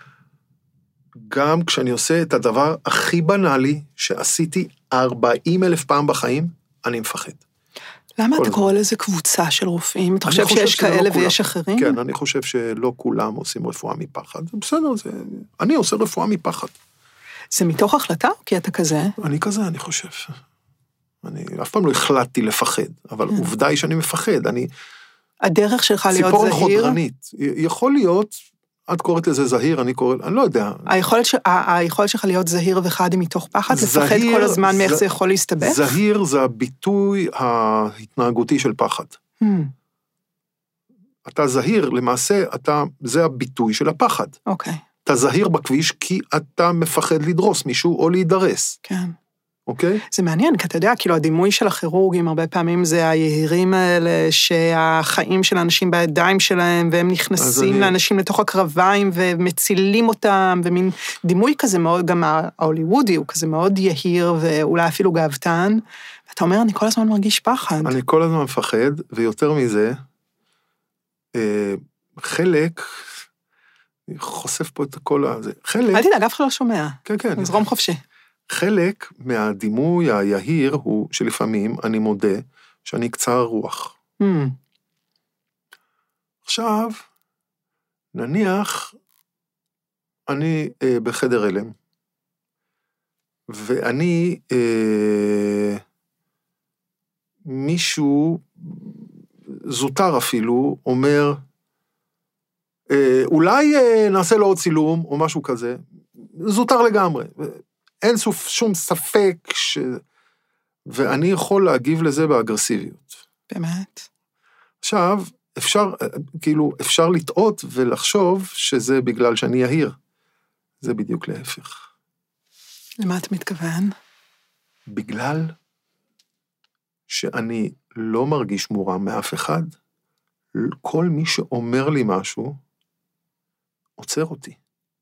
גם כשאני עושה את הדבר הכי בנאלי, שעשיתי ארבעים אלף פעם בחיים, אני מפחד. למה אתה קורא לזה קבוצה של רופאים? אתה חושב שיש כאלה ויש אחרים? כן, אני חושב שלא כולם עושים רפואה מפחד. זה בסדר, זה... אני עושה רפואה מפחד. זה מתוך החלטה? כי אתה כזה? אני כזה, אני חושב. אני אף פעם לא החלטתי לפחד, אבל עובדה היא שאני מפחד. אני... הדרך שלך להיות ציפורן זהיר? חודרנית. יכול להיות, את קוראת לזה זהיר, אני קורא, אני לא יודע. היכולת, ש... היכולת שלך להיות זהיר וחד היא מתוך פחד? זהיר, לפחד כל הזמן מאיך ז... זה יכול להסתבך? זהיר זה הביטוי ההתנהגותי של פחד. Hmm. אתה זהיר, למעשה, אתה, זה הביטוי של הפחד. אוקיי. Okay. אתה זהיר בכביש כי אתה מפחד לדרוס מישהו או להידרס. כן. אוקיי? זה מעניין, כי אתה יודע, כאילו הדימוי של הכירורגים, הרבה פעמים זה היהירים האלה, שהחיים של האנשים בידיים שלהם, והם נכנסים אני... לאנשים לתוך הקרביים, ומצילים אותם, ומין דימוי כזה מאוד, גם ההוליוודי, הוא כזה מאוד יהיר, ואולי אפילו גאוותן, ואתה אומר, אני כל הזמן מרגיש פחד. אני כל הזמן מפחד, ויותר מזה, חלק, אני חושף פה את הכל הזה, חלק... אל תדאג, אף אחד לא שומע. כן, כן. נזרום חופשי. חלק מהדימוי היהיר הוא שלפעמים אני מודה שאני קצר רוח. Mm. עכשיו, נניח, אני אה, בחדר אלם, ואני, אה, מישהו, זוטר אפילו, אומר, אה, אולי אה, נעשה לו עוד צילום, או משהו כזה, זוטר לגמרי, אין שום ספק ש... ואני יכול להגיב לזה באגרסיביות. באמת? עכשיו, אפשר, כאילו, אפשר לטעות ולחשוב שזה בגלל שאני יהיר. זה בדיוק להפך. למה אתה מתכוון? בגלל שאני לא מרגיש מורם מאף אחד, כל מי שאומר לי משהו, עוצר אותי.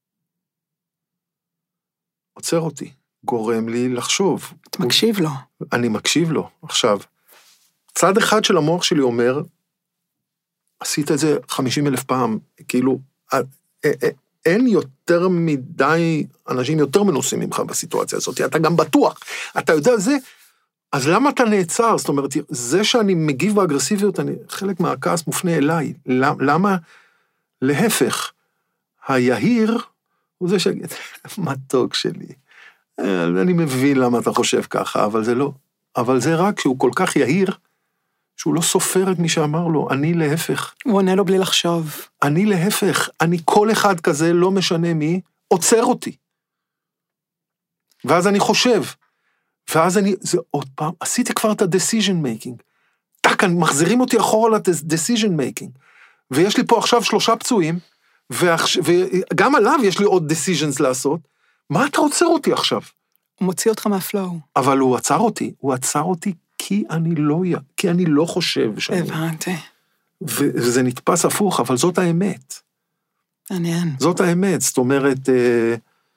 עוצר אותי, גורם לי לחשוב. אתה מקשיב לו. אני מקשיב לו. עכשיו, צד אחד של המוח שלי אומר, עשית את זה חמישים אלף פעם, כאילו, אין יותר מדי אנשים יותר מנוסים ממך בסיטואציה הזאת, אתה גם בטוח, אתה יודע זה, אז למה אתה נעצר? זאת אומרת, זה שאני מגיב באגרסיביות, אני, חלק מהכעס מופנה אליי, למה, להפך, היהיר הוא זה שיגיד, מתוק שלי, אני מבין למה אתה חושב ככה, אבל זה לא, אבל זה רק שהוא כל כך יהיר, שהוא לא סופר את מי שאמר לו, אני להפך. הוא עונה לו בלי לחשוב. אני להפך, אני כל אחד כזה, לא משנה מי, עוצר אותי. ואז אני חושב, ואז אני, זה עוד פעם, עשיתי כבר את ה-decision making. טק, מחזירים אותי אחורה ל-decision making. ויש לי פה עכשיו שלושה פצועים, וגם עליו יש לי עוד decisions לעשות. מה אתה עוצר אותי עכשיו? הוא מוציא אותך מהפלואו. אבל הוא עצר אותי, הוא עצר אותי כי אני לא, כי אני לא חושב שאני... הבנתי. וזה נתפס הפוך, אבל זאת האמת. מעניין. זאת האמת, זאת אומרת, אה,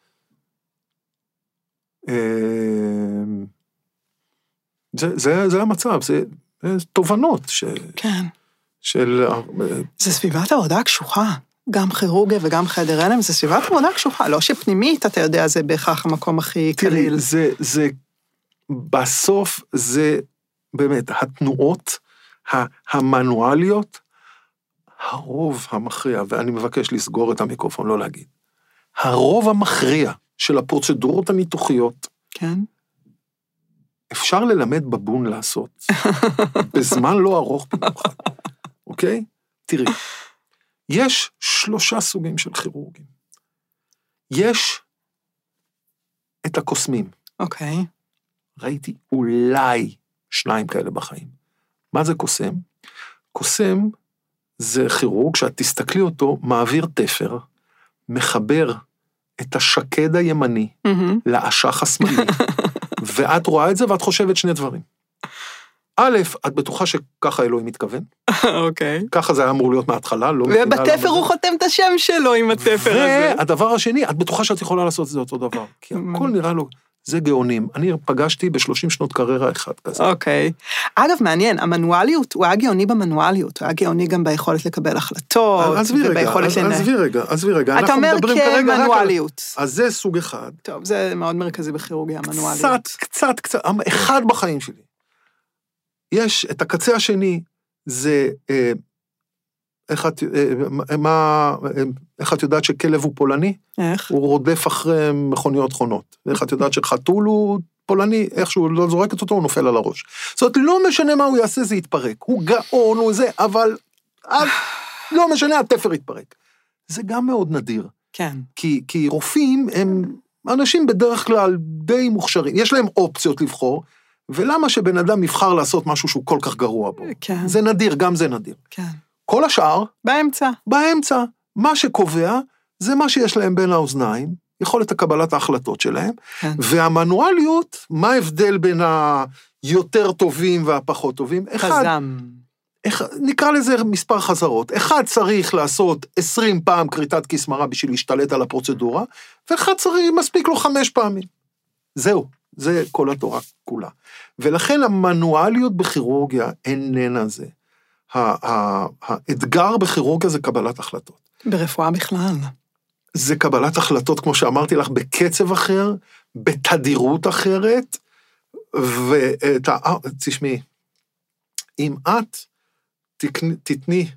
אה, זה, זה, זה המצב, זה, זה תובנות ש... כן. של... זה סביבת העבודה הקשוחה. גם כירורגיה וגם חדר הלם, זה סביבת עבודה קשוחה, לא שפנימית, אתה יודע, זה בהכרח המקום הכי קליל. זה, זה, בסוף זה באמת, התנועות, המנואליות, הרוב המכריע, ואני מבקש לסגור את המיקרופון, לא להגיד, הרוב המכריע של הפרוצדורות הניתוחיות, כן. אפשר ללמד בבון לעשות, בזמן לא ארוך במיוחד, אוקיי? תראי, יש שלושה סוגים של כירורגים. יש את הקוסמים. אוקיי. ראיתי אולי שניים כאלה בחיים. מה זה קוסם? קוסם זה כירורג שאת תסתכלי אותו, מעביר תפר, מחבר את השקד הימני mm-hmm. לאשך השמאלי, ואת רואה את זה ואת חושבת שני דברים. א', את בטוחה שככה אלוהים מתכוון. אוקיי. ככה זה היה אמור להיות מההתחלה. ובתפר הוא חותם את השם שלו עם התפר הזה. והדבר השני, את בטוחה שאת יכולה לעשות את זה אותו דבר. כי הכל נראה לו, זה גאונים. אני פגשתי בשלושים שנות קריירה אחד כזה. אוקיי. אגב, מעניין, המנואליות, הוא היה גאוני במנואליות, הוא היה גאוני גם ביכולת לקבל החלטות. עזבי רגע, עזבי רגע, עזבי רגע. אתה אומר כן מנואליות. אז זה סוג אחד. טוב, זה מאוד מרכזי בכירורגיה, המנואליות. קצת, קצת, קצת, אחד בחיים שלי. יש את הקצה השני, זה, אה, איך, את, אה, מה, אה, איך את יודעת שכלב הוא פולני? איך? הוא רודף אחרי מכוניות חונות. ואיך את יודעת שחתול הוא פולני, איכשהו לא זורקת אותו, הוא נופל על הראש. זאת אומרת, לא משנה מה הוא יעשה, זה יתפרק. הוא גאון, הוא זה, אבל אז, לא משנה, התפר יתפרק. זה גם מאוד נדיר. כן. כי, כי רופאים הם אנשים בדרך כלל די מוכשרים. יש להם אופציות לבחור, ולמה שבן אדם יבחר לעשות משהו שהוא כל כך גרוע בו? כן. זה נדיר, גם זה נדיר. כן. כל השאר... באמצע. באמצע. מה שקובע, זה מה שיש להם בין האוזניים, יכולת הקבלת ההחלטות שלהם, כן. והמנואליות, מה ההבדל בין היותר טובים והפחות טובים? חזם. אחד, נקרא לזה מספר חזרות. אחד צריך לעשות עשרים פעם קריטת כיסמרה בשביל להשתלט על הפרוצדורה, ואחד צריך, מספיק לו חמש פעמים. זהו. זה כל התורה כולה. ולכן המנואליות בכירורגיה איננה זה. האתגר בכירורגיה זה קבלת החלטות. ברפואה בכלל. זה קבלת החלטות, כמו שאמרתי לך, בקצב אחר, בתדירות אחרת, ותשמעי, אם את תתני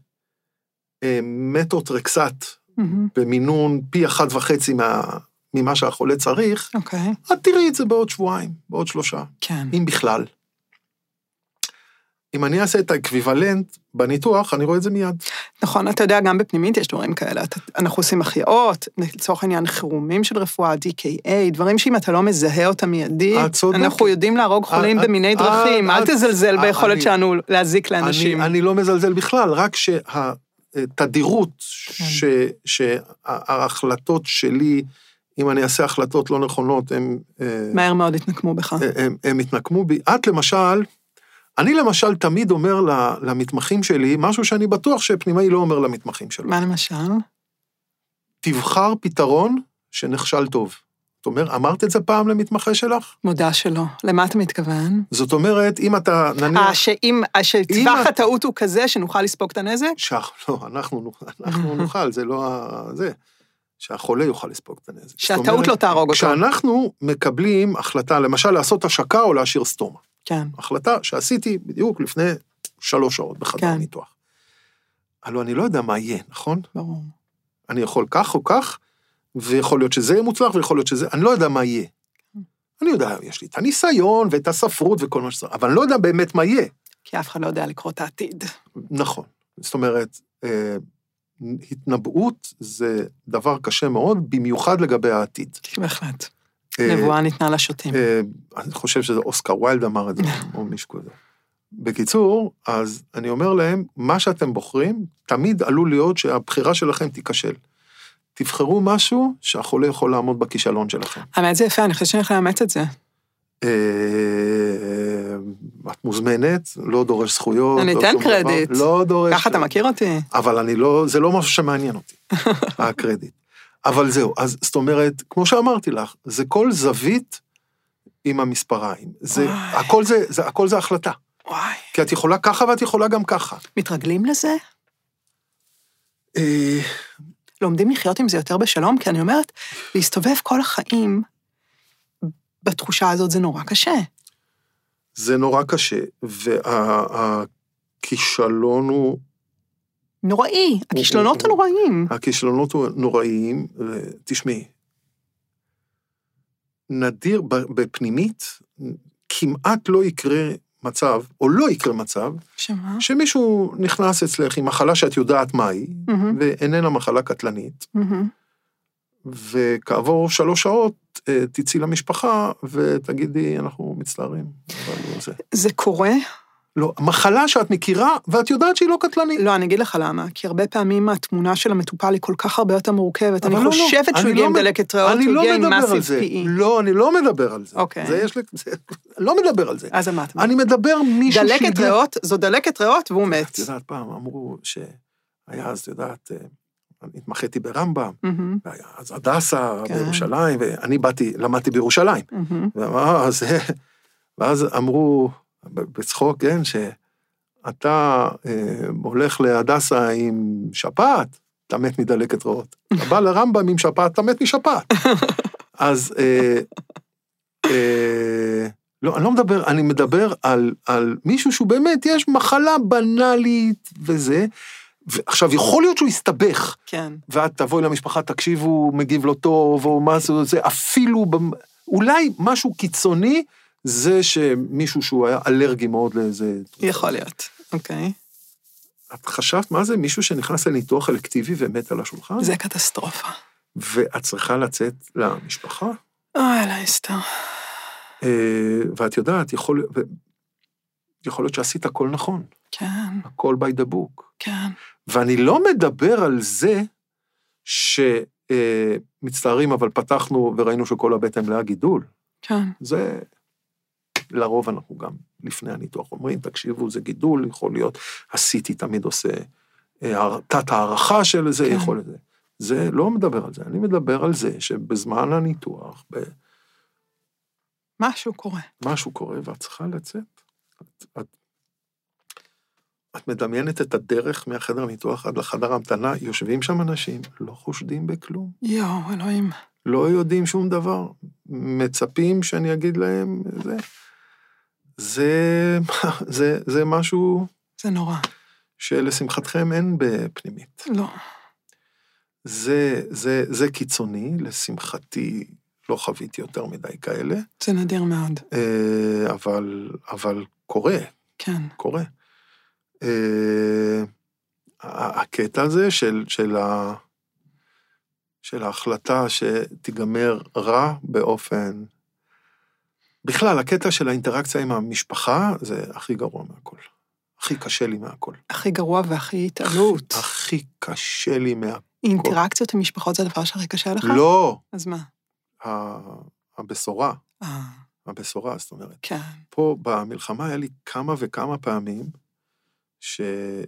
מטוטרקסט במינון פי אחת וחצי מה... ממה שהחולה צריך, okay. את תראי את זה בעוד שבועיים, בעוד שלושה. כן. אם בכלל. אם אני אעשה את האקוויוולנט בניתוח, אני רואה את זה מיד. נכון, אתה יודע, גם בפנימית יש דברים כאלה. אנחנו עושים החייאות, לצורך העניין חירומים של רפואה, די קיי איי, דברים שאם אתה לא מזהה אותה מיידי, אנחנו יודעים להרוג חולים במיני דרכים, אל תזלזל ביכולת שלנו להזיק לאנשים. אני לא מזלזל בכלל, רק שהתדירות שההחלטות שלי, אם אני אעשה החלטות לא נכונות, הם... מהר מאוד התנקמו בך. הם, הם התנקמו בי. את למשל, אני למשל תמיד אומר למתמחים שלי, משהו שאני בטוח שפנימאי לא אומר למתמחים שלו. מה למשל? תבחר פתרון שנכשל טוב. זאת אומרת, אמרת את זה פעם למתמחה שלך? מודע שלא. למה אתה מתכוון? זאת אומרת, אם אתה נניח... אה, שאם, שטווח הטעות הוא כזה, שנוכל לספוג את הנזק? שח, לא, אנחנו, אנחנו נוכל, זה לא... זה. שהחולה יוכל לספוג את הנזק. שהטעות לא תהרוג אותו. כשאנחנו מקבלים החלטה, למשל לעשות השקה או להשאיר סטומה. כן. החלטה שעשיתי בדיוק לפני שלוש שעות בחדר כן. ניתוח. הלוא אני לא יודע מה יהיה, נכון? ברור. אני יכול כך או כך, ויכול להיות שזה יהיה מוצלח, ויכול להיות שזה, אני לא יודע מה יהיה. אני יודע, יש לי את הניסיון ואת הספרות וכל מה שצריך, אבל אני לא יודע באמת מה יהיה. כי אף אחד לא יודע לקרוא את העתיד. נכון. זאת אומרת, אה, התנבאות זה דבר קשה מאוד, במיוחד לגבי העתיד. בהחלט. נבואה ניתנה לשוטים. אני חושב שזה אוסקר ויילד אמר את זה, או מישהו כזה. בקיצור, אז אני אומר להם, מה שאתם בוחרים, תמיד עלול להיות שהבחירה שלכם תיכשל. תבחרו משהו שהחולה יכול לעמוד בכישלון שלכם. האמת זה יפה, אני חושבת שאני יכולה לאמץ את זה. את מוזמנת, לא דורש זכויות. אני אתן קרדיט. לא דורש. ככה אתה מכיר אותי. אבל אני לא, זה לא משהו שמעניין אותי, הקרדיט. אבל זהו, אז זאת אומרת, כמו שאמרתי לך, זה כל זווית עם המספריים. זה, הכל זה, זה, הכל זה החלטה. וואי. כי את יכולה ככה ואת יכולה גם ככה. מתרגלים לזה? לומדים לחיות עם זה יותר בשלום, כי אני אומרת, להסתובב כל החיים, בתחושה הזאת זה נורא קשה. זה נורא קשה, והכישלון הוא... נוראי, הכישלונות הנוראיים. הכישלונות הנוראיים, תשמעי, נדיר בפנימית, כמעט לא יקרה מצב, או לא יקרה מצב, שמה? שמישהו נכנס אצלך עם מחלה שאת יודעת מהי, ואיננה מחלה קטלנית, וכעבור שלוש שעות תצאי למשפחה, ותגידי, אנחנו מצטערים. זה קורה? לא, מחלה שאת מכירה, ואת יודעת שהיא לא קטלנית. לא, אני אגיד לך למה, כי הרבה פעמים התמונה של המטופל היא כל כך הרבה יותר מורכבת, אני חושבת שהוא הגיע עם דלקת ריאות, הוא הגיע עם מסיב פי. לא, אני לא מדבר על זה. אוקיי. זה יש לי, לא מדבר על זה. אז מה אתה? אני מדבר מישהו שהגיע... דלקת ריאות, זו דלקת ריאות, והוא מת. את יודעת, פעם אמרו שהיה אז, את יודעת, התמחיתי ברמב"ם, והיה אז הדסה בירושלים, ואני באתי, למדתי בירושלים. ואז אמרו, בצחוק, כן, שאתה אה, הולך להדסה עם שפעת, אתה מת מדלקת ריאות. אתה בא לרמב"ם עם שפעת, אתה מת משפעת. אז, אה, אה, לא, אני לא מדבר, אני מדבר על, על מישהו שהוא באמת, יש מחלה בנאלית וזה, ועכשיו, יכול להיות שהוא יסתבך. כן. ואת תבואי למשפחה, תקשיבו, מגיב לו טוב, או משהו, זה אפילו, אולי משהו קיצוני, זה שמישהו שהוא היה אלרגי מאוד לאיזה... יכול להיות, אוקיי. את חשבת מה זה? מישהו שנכנס לניתוח אלקטיבי ומת על השולחן? זה קטסטרופה. ואת צריכה לצאת למשפחה? אוי, לא אסתר. ואת יודעת, יכול, יכול להיות שעשית הכל נכון. כן. הכל by the book. כן. ואני לא מדבר על זה שמצטערים, אבל פתחנו וראינו שכל הבטן מלאה גידול. כן. זה... לרוב אנחנו גם לפני הניתוח אומרים, תקשיבו, זה גידול, יכול להיות, עשיתי תמיד עושה, תת הערכה של זה, כן. יכול להיות. זה לא מדבר על זה, אני מדבר על זה שבזמן הניתוח, ב... משהו קורה. משהו קורה, ואת צריכה לצאת. את, את, את מדמיינת את הדרך מהחדר הניתוח עד לחדר המתנה, יושבים שם אנשים, לא חושדים בכלום. יואו, אלוהים. לא יודעים שום דבר, מצפים שאני אגיד להם, זה... זה, זה, זה משהו... זה נורא. שלשמחתכם אין בפנימית. לא. זה, זה, זה קיצוני, לשמחתי לא חוויתי יותר מדי כאלה. זה נדיר מאוד. אבל, אבל קורה. כן. קורה. הקטע הזה של, של, ה, של ההחלטה שתיגמר רע באופן... בכלל, הקטע של האינטראקציה עם המשפחה, זה הכי גרוע מהכל. הכי קשה לי מהכל. הכי גרוע והכי התעלות. הכי קשה לי מהכל. אינטראקציות עם משפחות זה הדבר שהכי קשה לך? לא. אז מה? הבשורה. אה. הבשורה, זאת אומרת. כן. פה במלחמה היה לי כמה וכמה פעמים, ש...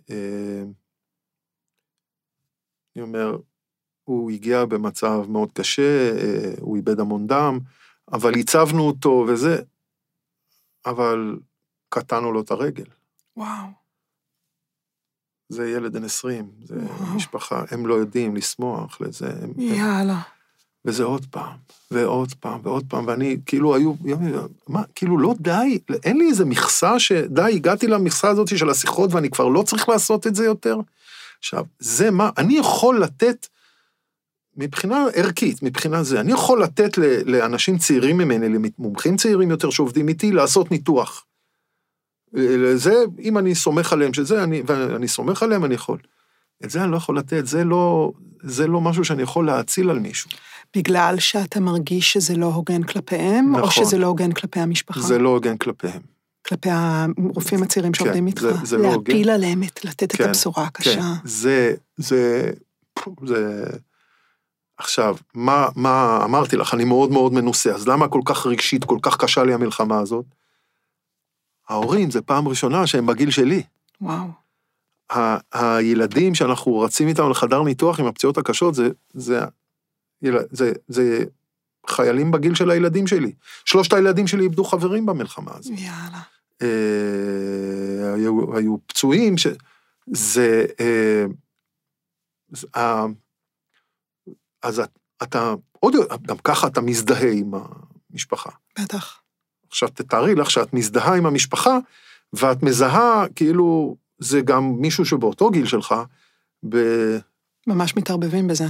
אני אומר, הוא הגיע במצב מאוד קשה, הוא איבד המון דם, אבל הצבנו אותו וזה, אבל קטענו לו את הרגל. וואו. זה ילד בן עשרים, זה משפחה, הם לא יודעים לשמוח לזה. הם, יאללה. הם, וזה עוד פעם, ועוד פעם, ועוד פעם, ואני, כאילו, היו, מה, כאילו, לא די, אין לי איזה מכסה שדי, הגעתי למכסה הזאת של השיחות, ואני כבר לא צריך לעשות את זה יותר. עכשיו, זה מה, אני יכול לתת, מבחינה ערכית, מבחינה זה, אני יכול לתת לאנשים צעירים ממני, למומחים צעירים יותר שעובדים איתי, לעשות ניתוח. זה, אם אני סומך עליהם, שזה, אני, ואני סומך עליהם, אני יכול. את זה אני לא יכול לתת, זה לא, זה לא משהו שאני יכול להציל על מישהו. בגלל שאתה מרגיש שזה לא הוגן כלפיהם, נכון. או שזה לא הוגן כלפי המשפחה? זה לא הוגן כלפיהם. כלפי הרופאים הצעירים שעובדים איתך? זה, זה לא הוגן. להפיל עליהם, לתת כן, את הבשורה הקשה. כן, זה, זה, זה, עכשיו, מה, מה אמרתי לך, אני מאוד מאוד מנוסה, אז למה כל כך רגשית, כל כך קשה לי המלחמה הזאת? ההורים, זה פעם ראשונה שהם בגיל שלי. וואו. ה- הילדים שאנחנו רצים איתם לחדר ניתוח עם הפציעות הקשות, זה, זה, זה, זה, זה חיילים בגיל של הילדים שלי. שלושת הילדים שלי איבדו חברים במלחמה הזאת. יאללה. אה, היו, היו פצועים, ש... זה, אה, זה, אה, אז אתה, עוד, גם ככה אתה מזדהה עם המשפחה. בטח. עכשיו תתארי לך שאת מזדהה עם המשפחה, ואת מזהה, כאילו, זה גם מישהו שבאותו גיל שלך, ב... ממש מתערבבים בזה.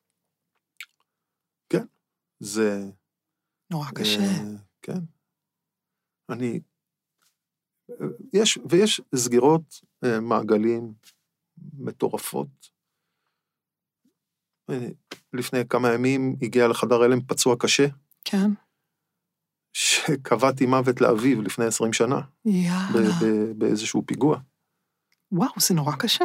כן, זה... נורא קשה. כן. אני... יש, ויש סגירות מעגלים מטורפות. לפני כמה ימים הגיע לחדר הלם פצוע קשה. כן. שקבעתי מוות לאביו לפני עשרים שנה. יאללה. באיזשהו פיגוע. וואו, זה נורא קשה.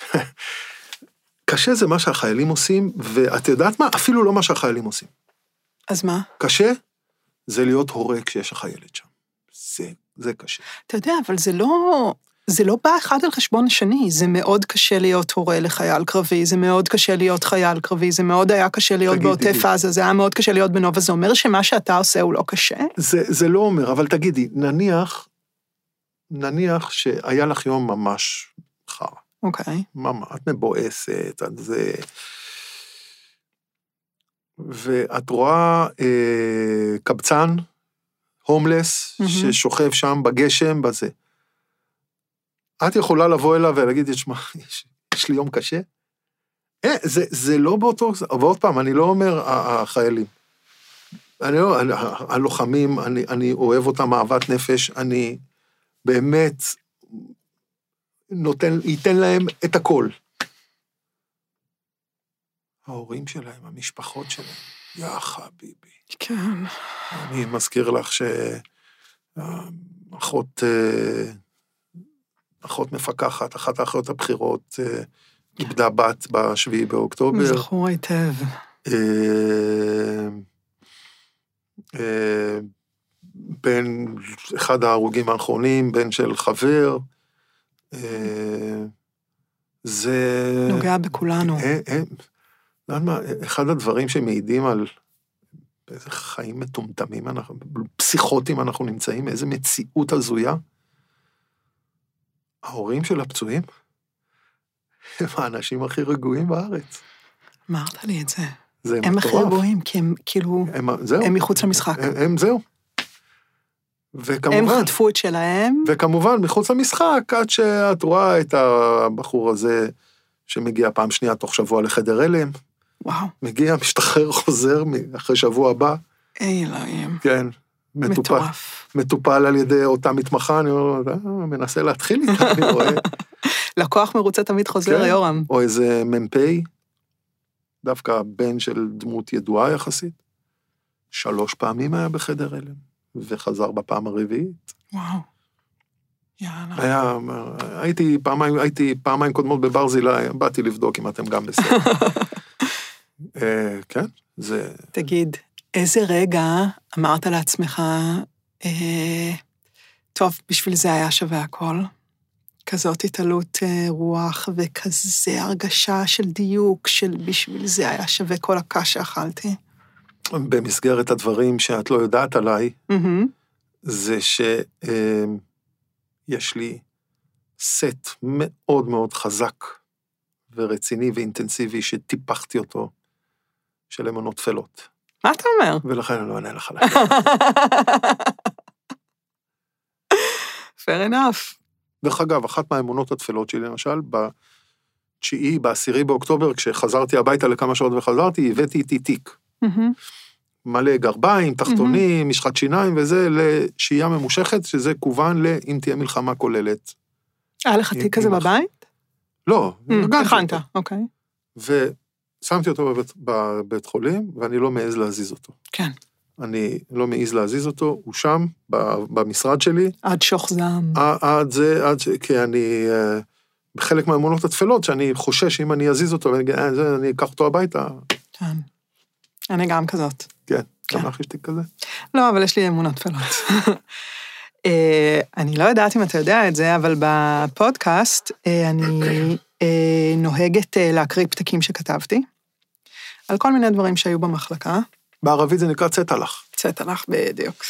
קשה זה מה שהחיילים עושים, ואת יודעת מה? אפילו לא מה שהחיילים עושים. אז מה? קשה זה להיות הורה כשיש לך ילד שם. זה, זה קשה. אתה יודע, אבל זה לא... זה לא בא אחד על חשבון השני, זה מאוד קשה להיות הורה לחייל קרבי, זה מאוד קשה להיות חייל קרבי, זה מאוד היה קשה להיות בעוטף עזה, זה היה מאוד קשה להיות בנובה, זה אומר שמה שאתה עושה הוא לא קשה? זה, זה לא אומר, אבל תגידי, נניח, נניח שהיה לך יום ממש חר. אוקיי. ממש, את מבואסת, את זה... ואת רואה אה, קבצן, הומלס, mm-hmm. ששוכב שם בגשם, בזה. את יכולה לבוא אליו ולהגיד, שמה, יש, יש לי יום קשה? אה, זה, זה לא באותו, ועוד פעם, אני לא אומר החיילים. אני לא, הלוחמים, אני, אני אוהב אותם אהבת נפש, אני באמת נותן, ייתן להם את הכל. ההורים שלהם, המשפחות שלהם, יא חביבי. כן. אני מזכיר לך שאחות... אחות מפקחת, אחת האחיות הבחירות, איבדה בת בשביעי באוקטובר. זכור היטב. בין אחד ההרוגים האחרונים, בין של חבר, זה... נוגע בכולנו. אחד הדברים שמעידים על איזה חיים מטומטמים, פסיכוטים אנחנו נמצאים, איזה מציאות הזויה, ההורים של הפצועים הם האנשים הכי רגועים בארץ. אמרת לי את זה. זה הם הכי רגועים, כי הם כאילו, הם, הם מחוץ למשחק. הם, הם זהו. וכמובן, הם חטפו את שלהם. וכמובן, מחוץ למשחק, עד שאת רואה את הבחור הזה, שמגיע פעם שנייה תוך שבוע לחדר הלם. וואו. מגיע, משתחרר, חוזר אחרי שבוע הבא. אי אלוהים. כן. מטופל, מטופל על ידי אותה מתמחה, אני אומר, מנסה להתחיל איתה, אני רואה. לקוח מרוצה תמיד חוזר, כן, יורם. או איזה מ"פ, דווקא בן של דמות ידועה יחסית, שלוש פעמים היה בחדר הלם, וחזר בפעם הרביעית. וואו. יאללה. היה, הייתי פעמיים, הייתי פעמיים קודמות בברזילה, באתי לבדוק אם אתם גם בסדר. כן, זה... תגיד, איזה רגע אמרת לעצמך, אה, טוב, בשביל זה היה שווה הכל, כזאת התעלות אה, רוח וכזה הרגשה של דיוק, של בשביל זה היה שווה כל הקש שאכלתי. במסגרת הדברים שאת לא יודעת עליי, mm-hmm. זה שיש אה, לי סט מאוד מאוד חזק ורציני ואינטנסיבי שטיפחתי אותו של אמונות תפלות. מה אתה אומר? ולכן אני לא אענה לך. fair enough. דרך אגב, אחת מהאמונות התפלות שלי, למשל, בתשיעי, בעשירי באוקטובר, כשחזרתי הביתה לכמה שעות וחזרתי, הבאתי איתי תיק. מלא גרביים, תחתונים, משחת שיניים, וזה לשהייה ממושכת, שזה כוון לאם תהיה מלחמה כוללת. היה לך תיק כזה בבית? לא, הכנת, אוקיי. ושמתי אותו בבית חולים, ואני לא מעז להזיז אותו. כן. אני לא מעז להזיז אותו, הוא שם, במשרד שלי. עד שוך זעם. עד זה, עד ש... כי אני, בחלק מהאמונות התפלות, שאני חושש שאם אני אזיז אותו, אני אקח אותו הביתה. כן. אני גם כזאת. כן, גם לך יש תיק כזה? לא, אבל יש לי אמונות תפלות. אני לא יודעת אם אתה יודע את זה, אבל בפודקאסט אני נוהגת להקריא פתקים שכתבתי, על כל מיני דברים שהיו במחלקה. בערבית זה נקרא צטלך. צטלך, בדיוק.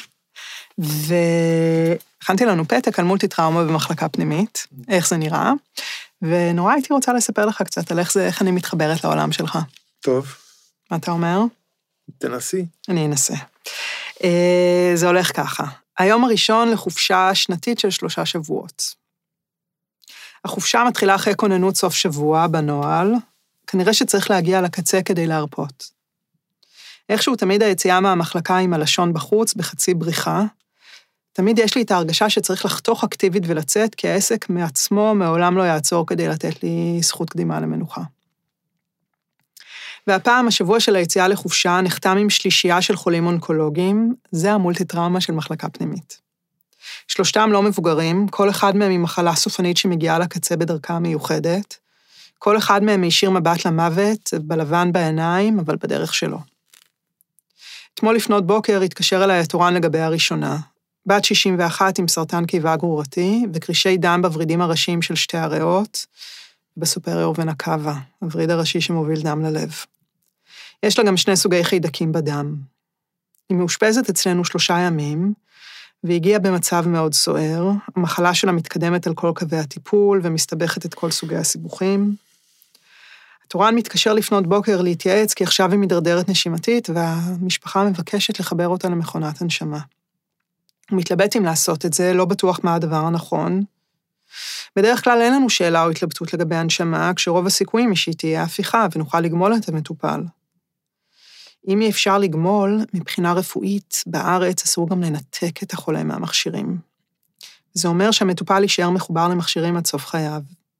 והכנתי לנו פתק על מולטי טראומה במחלקה פנימית, איך זה נראה, ונורא הייתי רוצה לספר לך קצת על איך זה, איך אני מתחברת לעולם שלך. טוב. מה אתה אומר? תנסי. אני אנסה. זה הולך ככה. היום הראשון לחופשה שנתית של שלושה שבועות. החופשה מתחילה אחרי כוננות סוף שבוע בנוהל, כנראה שצריך להגיע לקצה כדי להרפות. איכשהו תמיד היציאה מהמחלקה עם הלשון בחוץ, בחצי בריחה, תמיד יש לי את ההרגשה שצריך לחתוך אקטיבית ולצאת, כי העסק מעצמו מעולם לא יעצור כדי לתת לי זכות קדימה למנוחה. והפעם, השבוע של היציאה לחופשה, נחתם עם שלישייה של חולים אונקולוגיים, זה המולטי-טראומה של מחלקה פנימית. שלושתם לא מבוגרים, כל אחד מהם עם מחלה סופנית שמגיעה לקצה בדרכה מיוחדת, כל אחד מהם מישיר מבט למוות, בלבן בעיניים, אבל בדרך שלו. אתמול לפנות בוקר התקשר אליי התורן לגבי הראשונה, בת שישים ואחת עם סרטן קיבה גרורתי, וקרישי דם בוורידים הראשיים של שתי הריאות, בסופריור ונקבה, הווריד הראשי שמוביל דם ללב. יש לה גם שני סוגי חידקים בדם. היא מאושפזת אצלנו שלושה ימים, והגיעה במצב מאוד סוער, המחלה שלה מתקדמת על כל קווי הטיפול, ומסתבכת את כל סוגי הסיבוכים. התורן מתקשר לפנות בוקר להתייעץ, כי עכשיו היא מדרדרת נשימתית, והמשפחה מבקשת לחבר אותה למכונת הנשמה. הוא מתלבט אם לעשות את זה, לא בטוח מה הדבר הנכון. בדרך כלל אין לנו שאלה או התלבטות לגבי הנשמה, כשרוב הסיכויים היא שהיא תהיה הפיכה, ונוכל לגמול את המטופל. אם אי אפשר לגמול, מבחינה רפואית, בארץ אסור גם לנתק את החולה מהמכשירים. זה אומר שהמטופל יישאר מחובר למכשירים עד סוף חייו.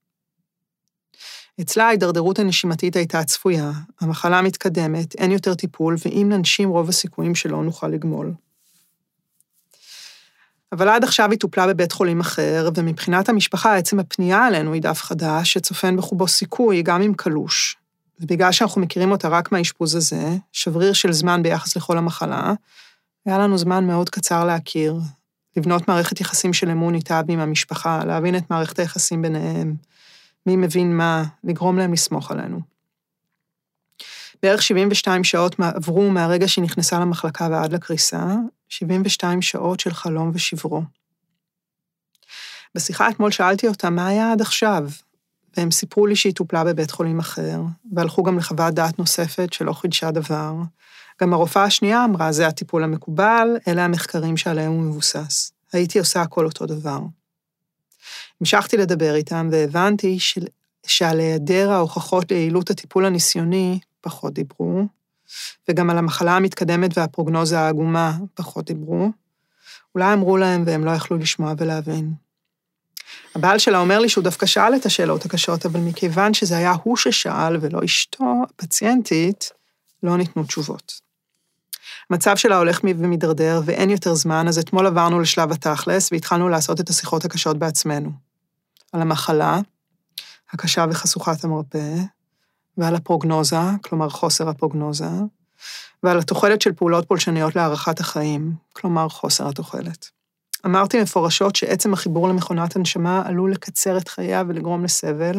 אצלה ההידרדרות הנשימתית הייתה צפויה, המחלה מתקדמת, אין יותר טיפול, ואם ננשים רוב הסיכויים שלא נוכל לגמול. אבל עד עכשיו היא טופלה בבית חולים אחר, ומבחינת המשפחה, עצם הפנייה עלינו היא דף חדש, שצופן בחובו סיכוי, גם עם קלוש. ובגלל שאנחנו מכירים אותה רק מהאשפוז הזה, שבריר של זמן ביחס לכל המחלה, היה לנו זמן מאוד קצר להכיר, לבנות מערכת יחסים של אמון איתה ועם המשפחה, להבין את מערכת היחסים ביניהם, מי מבין מה, לגרום להם לסמוך עלינו. בערך שבעים ושתיים שעות עברו מהרגע שהיא נכנסה למחלקה ועד לקריסה, שבעים ושתיים שעות של חלום ושברו. בשיחה אתמול שאלתי אותה מה היה עד עכשיו, והם סיפרו לי שהיא טופלה בבית חולים אחר, והלכו גם לחוות דעת נוספת שלא חידשה דבר. גם הרופאה השנייה אמרה, זה הטיפול המקובל, אלה המחקרים שעליהם הוא מבוסס. הייתי עושה הכל אותו דבר. המשכתי לדבר איתם, והבנתי של... שעל היעדר ההוכחות ליעילות הטיפול הניסיוני פחות דיברו, וגם על המחלה המתקדמת והפרוגנוזה העגומה פחות דיברו. אולי אמרו להם והם לא יכלו לשמוע ולהבין. הבעל שלה אומר לי שהוא דווקא שאל את השאלות הקשות, אבל מכיוון שזה היה הוא ששאל ולא אשתו, הפציינטית, לא ניתנו תשובות. המצב שלה הולך ומדרדר ואין יותר זמן, אז אתמול עברנו לשלב התכלס והתחלנו לעשות את השיחות הקשות בעצמנו. על המחלה, הקשה וחשוכת המרפא, ועל הפרוגנוזה, כלומר חוסר הפרוגנוזה, ועל התוחלת של פעולות פולשניות להארכת החיים, כלומר חוסר התוחלת. אמרתי מפורשות שעצם החיבור למכונת הנשמה עלול לקצר את חייה ולגרום לסבל,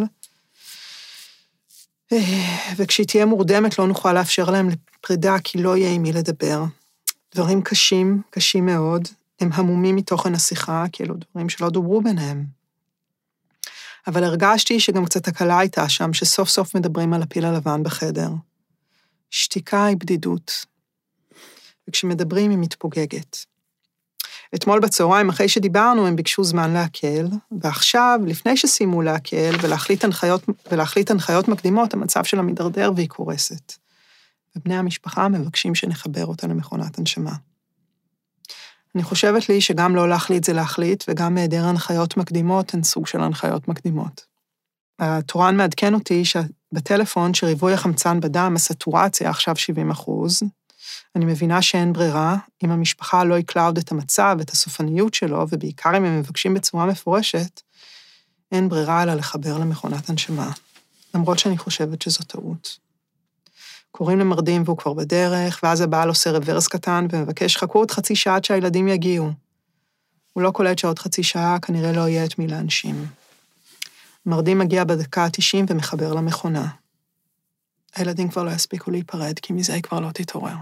וכשהיא תהיה מורדמת לא נוכל לאפשר להם לפרידה, כי לא יהיה עם מי לדבר. דברים קשים, קשים מאוד, הם המומים מתוכן השיחה, כי אלו דברים שלא דוברו ביניהם. אבל הרגשתי שגם קצת הקלה הייתה שם, שסוף סוף מדברים על הפיל הלבן בחדר. שתיקה היא בדידות, וכשמדברים היא מתפוגגת. אתמול בצהריים, אחרי שדיברנו, הם ביקשו זמן להקל, ועכשיו, לפני שסיימו להקל ולהחליט הנחיות, ולהחליט הנחיות מקדימות, המצב שלה מדרדר והיא קורסת. ובני המשפחה מבקשים שנחבר אותה למכונת הנשמה. אני חושבת לי שגם לא להחליט זה להחליט, וגם מהיעדר הנחיות מקדימות הן סוג של הנחיות מקדימות. התורן מעדכן אותי שבטלפון שריבוי החמצן בדם, הסטורציה עכשיו שבעים אחוז, אני מבינה שאין ברירה, אם המשפחה לא יקלה עוד את המצב, את הסופניות שלו, ובעיקר אם הם מבקשים בצורה מפורשת, אין ברירה אלא לחבר למכונת הנשמה, למרות שאני חושבת שזו טעות. קוראים למרדים והוא כבר בדרך, ואז הבעל עושה רוורס קטן ומבקש, חכו עוד חצי שעה עד שהילדים יגיעו. הוא לא קולט שעוד חצי שעה כנראה לא יהיה את מי לאנשים. מרדים מגיע בדקה ה-תשעים ומחבר למכונה. הילדים כבר לא יספיקו להיפרד, כי מזה היא כבר לא תתעורר.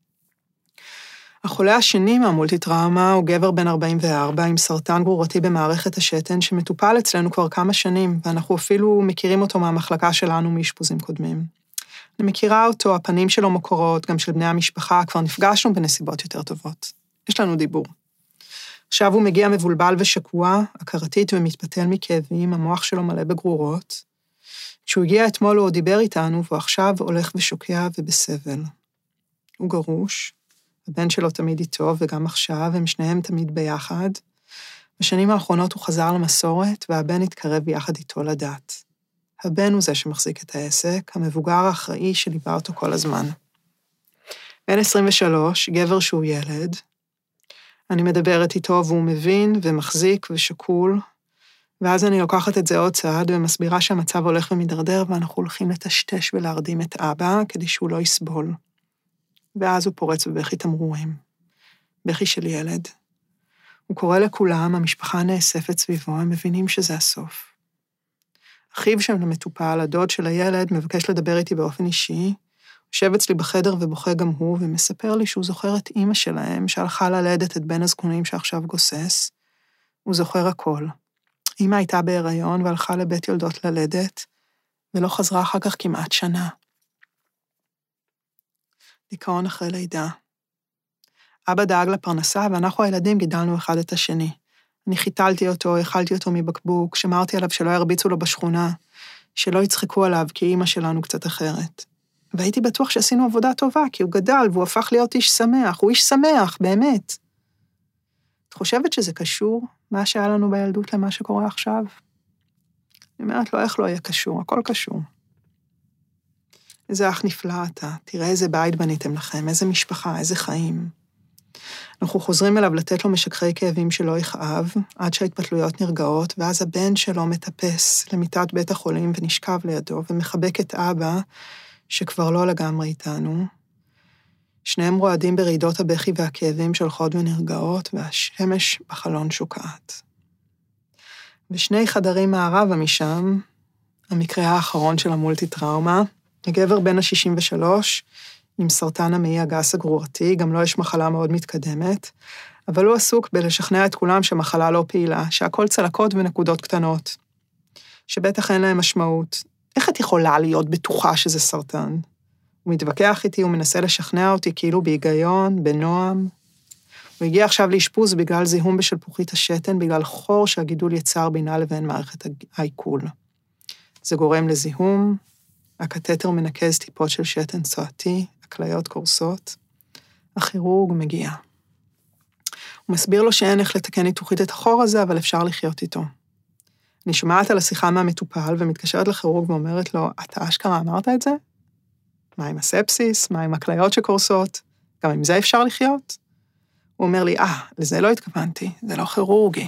החולה השני מהמולטי-טראומה הוא גבר בן ארבעים וארבע עם סרטן גרורתי במערכת השתן שמטופל אצלנו כבר כמה שנים, ואנחנו אפילו מכירים אותו מהמחלקה שלנו מאשפוזים קודמים. אני מכירה אותו, הפנים שלו מוכרות, גם של בני המשפחה, כבר נפגשנו בנסיבות יותר טובות. יש לנו דיבור. עכשיו הוא מגיע מבולבל ושקוע, הכרתית ומתפתל מכאבים, המוח שלו מלא בגרורות. כשהוא הגיע אתמול הוא עוד דיבר איתנו, והוא עכשיו הולך ושוקע ובסבל. הוא גרוש, הבן שלו תמיד איתו, וגם עכשיו, הם שניהם תמיד ביחד. בשנים האחרונות הוא חזר למסורת, והבן התקרב יחד איתו לדת. הבן הוא זה שמחזיק את העסק, המבוגר האחראי שליווה אותו כל הזמן. בן עשרים ושלוש, גבר שהוא ילד. אני מדברת איתו והוא מבין ומחזיק ושקול, ואז אני לוקחת את זה עוד צעד ומסבירה שהמצב הולך ומדרדר, ואנחנו הולכים לטשטש ולהרדים את אבא כדי שהוא לא יסבול. ואז הוא פורץ בבכי תמרורים. בכי של ילד. הוא קורא לכולם, המשפחה נאספת סביבו, הם מבינים שזה הסוף. אחיו שם למטופל, הדוד של הילד, מבקש לדבר איתי באופן אישי, יושב אצלי בחדר ובוכה גם הוא, ומספר לי שהוא זוכר את אמא שלהם, שהלכה ללדת את בן הזקונים שעכשיו גוסס. הוא זוכר הכל. אמא הייתה בהיריון והלכה לבית יולדות ללדת, ולא חזרה אחר כך כמעט שנה. דיכאון אחרי לידה. אבא דאג לפרנסה, ואנחנו הילדים גידלנו אחד את השני. אני חיתלתי אותו, אכלתי אותו מבקבוק, שמרתי עליו שלא ירביצו לו בשכונה, שלא יצחקו עליו, כי אמא שלנו קצת אחרת. והייתי בטוח שעשינו עבודה טובה, כי הוא גדל, והוא הפך להיות איש שמח. הוא איש שמח, באמת. את חושבת שזה קשור, מה שהיה לנו בילדות למה שקורה עכשיו? אני אומרת לו, איך לא יהיה קשור? הכל קשור. איזה אח נפלא אתה, תראה איזה בית בניתם לכם, איזה משפחה, איזה חיים. אנחנו חוזרים אליו לתת לו משככי כאבים שלא יכאב, עד שההתפתלויות נרגעות, ואז הבן שלו מטפס למיטת בית החולים ונשכב לידו, ומחבק את אבא, שכבר לא לגמרי איתנו. שניהם רועדים ברעידות הבכי והכאבים שהולכות ונרגעות, והשמש בחלון שוקעת. ושני חדרים מערבה משם, המקרה האחרון של המולטי-טראומה, הגבר בן ה-שישים ושלוש, עם סרטן המעי הגס הגרורתי, גם לו יש מחלה מאוד מתקדמת, אבל הוא עסוק בלשכנע את כולם שמחלה לא פעילה, שהכל צלקות ונקודות קטנות, שבטח אין להם משמעות. איך את יכולה להיות בטוחה שזה סרטן? הוא מתווכח איתי, הוא מנסה לשכנע אותי כאילו בהיגיון, בנועם. הוא הגיע עכשיו לאשפוז בגלל זיהום בשלפוחית השתן, בגלל חור שהגידול יצר בינה לבין מערכת העיכול. זה גורם לזיהום, הקתטר מנקז טיפות של שתן צואתי, הכליות קורסות, הכירורג מגיע. הוא מסביר לו שאין איך לתקן ניתוחית את החור הזה, אבל אפשר לחיות איתו. אני שומעת על השיחה מהמטופל ומתקשרת לכירורג ואומרת לו, אתה אשכרה אמרת את זה? מה עם הספסיס? מה עם הכליות שקורסות? גם עם זה אפשר לחיות? הוא אומר לי, אה, לזה לא התכוונתי, זה לא כירורגי.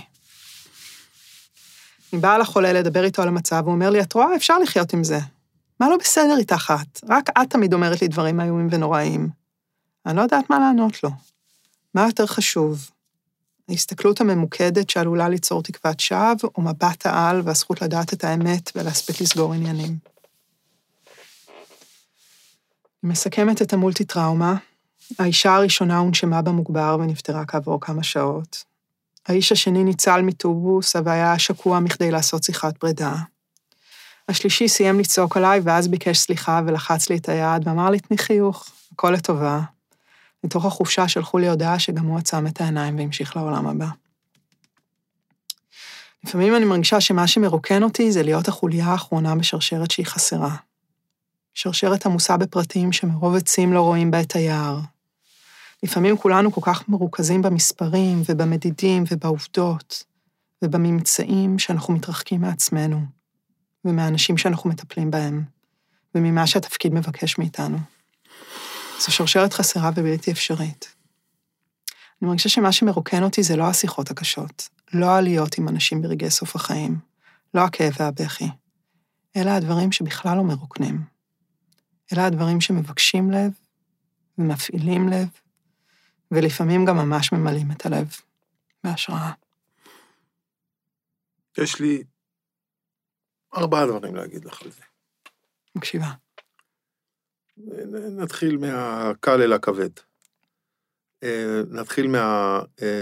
אני באה לחולה לדבר איתו על המצב, הוא אומר לי, את רואה, אפשר לחיות עם זה. מה לא בסדר איתך את? רק את תמיד אומרת לי דברים איומים ונוראים. אני לא יודעת מה לענות לו. מה יותר חשוב? ההסתכלות הממוקדת שעלולה ליצור תקוות שווא, או מבט העל והזכות לדעת את האמת ולהספיק לסגור עניינים. אני מסכמת את המולטי-טראומה. האישה הראשונה הונשמה במוגבר ונפטרה כעבור כמה שעות. האיש השני ניצל מטובוס, אבל היה שקוע מכדי לעשות שיחת פרידה. השלישי סיים לצעוק עליי, ואז ביקש סליחה ולחץ לי את היד, ואמר לי, תני חיוך, הכל לטובה. מתוך החופשה שלחו לי הודעה שגם הוא עצם את העיניים והמשיך לעולם הבא. לפעמים אני מרגישה שמה שמרוקן אותי זה להיות החוליה האחרונה בשרשרת שהיא חסרה. שרשרת עמוסה בפרטים שמרוב עצים לא רואים בה את היער. לפעמים כולנו כל כך מרוכזים במספרים ובמדידים ובעובדות ובממצאים שאנחנו מתרחקים מעצמנו ומהאנשים שאנחנו מטפלים בהם וממה שהתפקיד מבקש מאיתנו. זו שרשרת חסרה ובלתי אפשרית. אני מרגישה שמה שמרוקן אותי זה לא השיחות הקשות, לא העליות עם אנשים ברגעי סוף החיים, לא הכאב והבכי, אלא הדברים שבכלל לא מרוקנים. אלא הדברים שמבקשים לב ומפעילים לב, ולפעמים גם ממש ממלאים את הלב בהשראה. יש לי ארבעה דברים להגיד לך על זה. מקשיבה. נתחיל מהקל אל הכבד. נתחיל מה,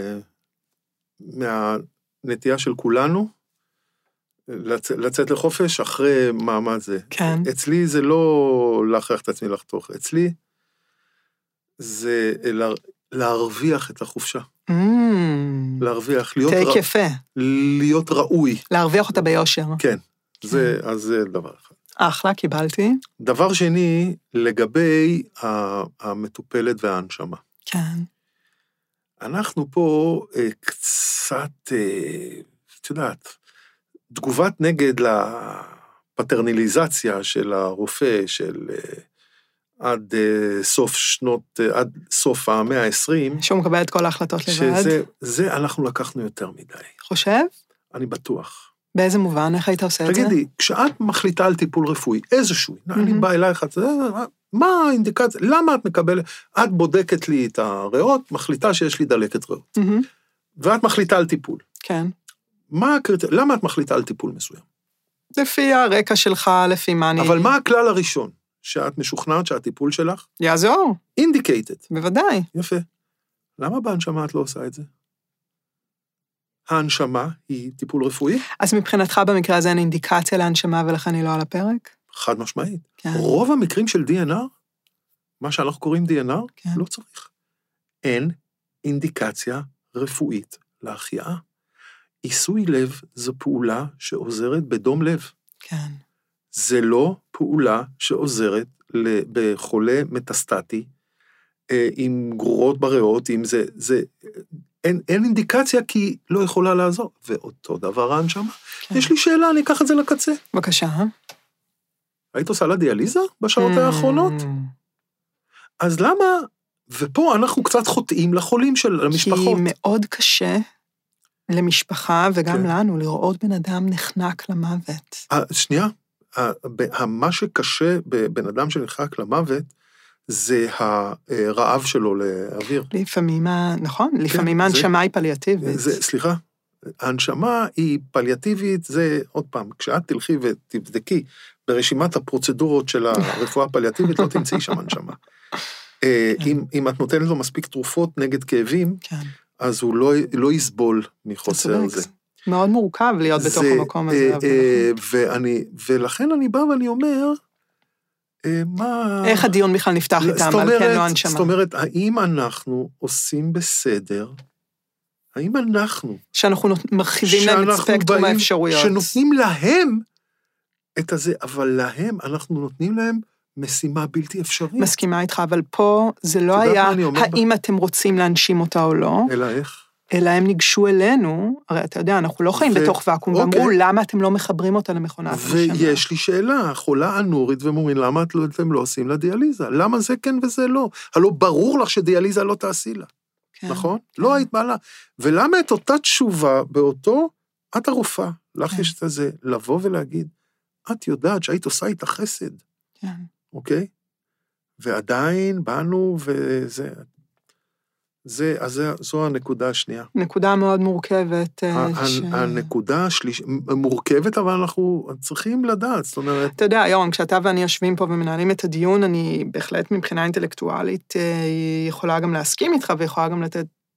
מהנטייה של כולנו, לצאת לחופש אחרי מעמד זה. כן. אצלי זה לא להכריח את עצמי לחתוך, אצלי זה להרוויח את החופשה. Mm. להרוויח, להיות, תק ר... יפה. להיות ראוי. להרוויח אותה ביושר. כן, כן. זה, אז זה דבר אחד. אחלה, קיבלתי. דבר שני, לגבי המטופלת וההנשמה. כן. אנחנו פה קצת, את יודעת, תגובת נגד לפטרנליזציה של הרופא, של עד סוף שנות, עד סוף המאה ה-עשרים. שהוא מקבל את כל ההחלטות לבד. שזה, זה אנחנו לקחנו יותר מדי. חושב? אני בטוח. באיזה מובן? איך היית עושה את זה? תגידי, כשאת מחליטה על טיפול רפואי, איזשהו, אני בא אלייך, מה האינדיקציה, למה את מקבלת, את בודקת לי את הריאות, מחליטה שיש לי דלקת ריאות, ואת מחליטה על טיפול. כן. מה הקריטריון, למה את מחליטה על טיפול מסוים? לפי הרקע שלך, לפי מה אני... אבל מה הכלל הראשון, שאת משוכנעת שהטיפול שלך? יעזור. אינדיקייטד. בוודאי. יפה. למה בהנשמה את לא עושה את זה? ההנשמה היא טיפול רפואי. אז מבחינתך במקרה הזה אין אינדיקציה להנשמה ולכן היא לא על הפרק? חד משמעית. כן. רוב המקרים של די אן אר, מה שאנחנו קוראים די אן אר, כן. לא צריך. אין אינדיקציה רפואית להחייאה. עיסוי לב זו פעולה שעוזרת בדום לב. כן. זה לא פעולה שעוזרת בחולה מטסטטי, עם גרורות בריאות, עם זה, זה, אין, אין אינדיקציה כי לא יכולה לעזור. ואותו דבר ההנשמה. כן. יש לי שאלה, אני אקח את זה לקצה. בבקשה. היית עושה לה דיאליזה בשעות mm. האחרונות? אז למה, ופה אנחנו קצת חוטאים לחולים של המשפחות. כי מאוד קשה למשפחה וגם כן. לנו לראות בן אדם נחנק למוות. שנייה, מה שקשה בבן אדם שנחנק למוות, זה הרעב שלו לאוויר. לפעמים, נכון, לפעמים ההנשמה היא פליאטיבית. סליחה, ההנשמה היא פליאטיבית, זה עוד פעם, כשאת תלכי ותבדקי ברשימת הפרוצדורות של הרפואה הפליאטיבית, לא תמצאי שם הנשמה. אם את נותנת לו מספיק תרופות נגד כאבים, אז הוא לא יסבול מחוסר זה. מאוד מורכב להיות בתוך המקום הזה. ולכן אני בא ואני אומר, איך הדיון בכלל נפתח איתם, על כן לא הנשמה. זאת אומרת, האם אנחנו עושים בסדר, האם אנחנו... שאנחנו מרחיבים להם את ספקטרום האפשרויות. שנותנים להם את הזה, אבל להם, אנחנו נותנים להם משימה בלתי אפשרית. מסכימה איתך, אבל פה זה לא היה, האם אתם רוצים להנשים אותה או לא. אלא איך? אלא הם ניגשו אלינו, הרי אתה יודע, אנחנו לא חיים בתוך ואקום, ואמרו, למה אתם לא מחברים אותה למכונת הנשמה? ויש לי שאלה, חולה אנורית ומורים, למה אתם לא עושים לה דיאליזה? למה זה כן וזה לא? הלא ברור לך שדיאליזה לא תעשי לה, נכון? לא היית בעלה. ולמה את אותה תשובה באותו, את הרופאה, לך יש את זה, לבוא ולהגיד, את יודעת שהיית עושה איתה חסד, אוקיי? ועדיין באנו וזה... זה, אז זו הנקודה השנייה. נקודה מאוד מורכבת. הנקודה השלישית, מורכבת, אבל אנחנו צריכים לדעת, זאת אומרת... אתה יודע, יורם, כשאתה ואני יושבים פה ומנהלים את הדיון, אני בהחלט מבחינה אינטלקטואלית יכולה גם להסכים איתך, ויכולה גם לתת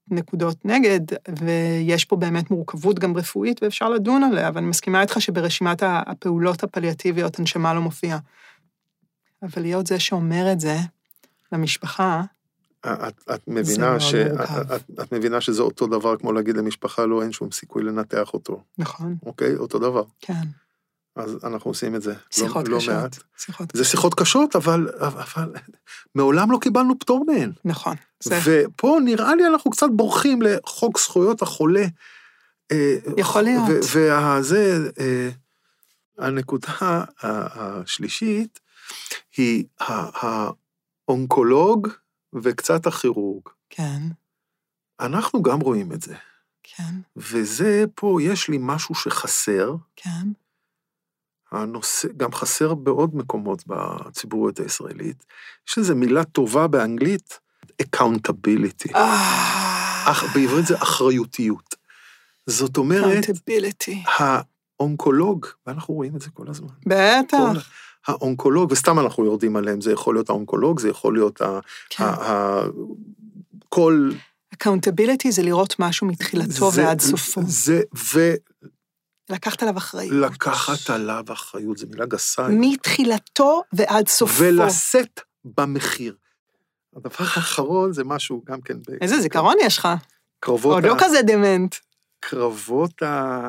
נקודות נגד, ויש פה באמת מורכבות גם רפואית, ואפשר לדון עליה, ואני מסכימה איתך שברשימת הפעולות הפליאטיביות הנשמה לא מופיעה. אבל להיות זה שאומר את זה למשפחה, את, את מבינה ש... את, את מבינה שזה אותו דבר כמו להגיד למשפחה, לא, אין שום סיכוי לנתח אותו. נכון. אוקיי? אותו דבר. כן. אז אנחנו עושים את זה. שיחות לא, קשות. לא מעט. שיחות זה שיחות קשות, אבל, אבל מעולם לא קיבלנו פטור מהן. נכון. ופה נראה לי אנחנו קצת בורחים לחוק זכויות החולה. יכול להיות. וזה, הנקודה השלישית, היא האונקולוג וקצת הכירורג. כן. אנחנו גם רואים את זה. כן. וזה פה, יש לי משהו שחסר. כן. הנושא, גם חסר בעוד מקומות בציבוריות הישראלית. יש איזו מילה טובה באנגלית, accountability. אך בעברית זה אחריותיות. זאת אומרת, accountability. האונקולוג, ואנחנו רואים את זה כל הזמן. בטח. האונקולוג, וסתם אנחנו יורדים עליהם, זה יכול להיות האונקולוג, זה יכול להיות כל... accountability זה לראות משהו מתחילתו ועד סופו. זה, ו... לקחת עליו אחריות. לקחת עליו אחריות, זו מילה גסה. מתחילתו ועד סופו. ולשאת במחיר. הדבר האחרון זה משהו גם כן... איזה זיכרון יש לך? קרבות... עוד לא כזה דמנט. קרבות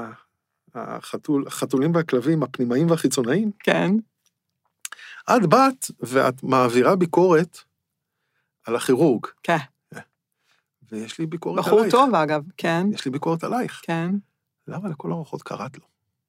החתולים והכלבים, הפנימיים והחיצוניים. כן. את באת ואת מעבירה ביקורת על הכירורג. כן. ויש לי ביקורת בחור עלייך. בחור טוב, אגב, כן. יש לי ביקורת עלייך. כן. למה לכל הרוחות קראת לו?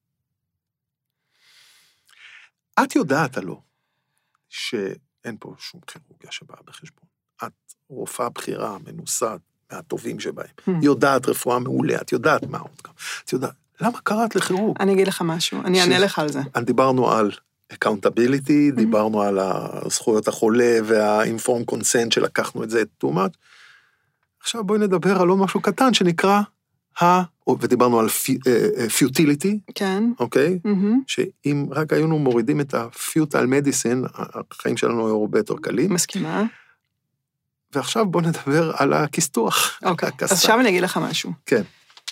את יודעת עלו, שאין פה שום כירורגיה שבאה בחשבון. את רופאה בחירה, מנוסת, מהטובים שבהם. יודעת רפואה מעולה, את יודעת מה עוד גם. את יודעת, למה קראת לכירורג? אני אגיד לך משהו, אני אענה לך על זה. דיברנו על accountability, דיברנו על הזכויות החולה וה-informed consent שלקחנו את זה too much. עכשיו בואי נדבר על עוד משהו קטן שנקרא ה... ודיברנו על פיוטיליטי. כן. אוקיי? שאם רק היינו מורידים את הפיוטל מדיסין, החיים שלנו היו הרבה יותר קלים. מסכימה. ועכשיו בואו נדבר על הכיסתוח. אוקיי, אז עכשיו אני אגיד לך משהו. כן.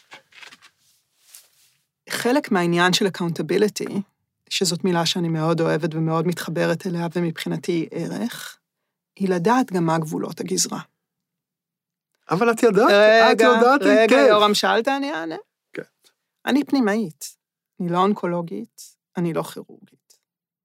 חלק מהעניין של accountability, שזאת מילה שאני מאוד אוהבת ומאוד מתחברת אליה, ומבחינתי ערך, היא לדעת גם מה גבולות הגזרה. אבל את יודעת, את יודעת היטב. רגע, יורם שאלת, אני אענה. כן. אני פנימאית, אני לא אונקולוגית, אני לא כירורגית.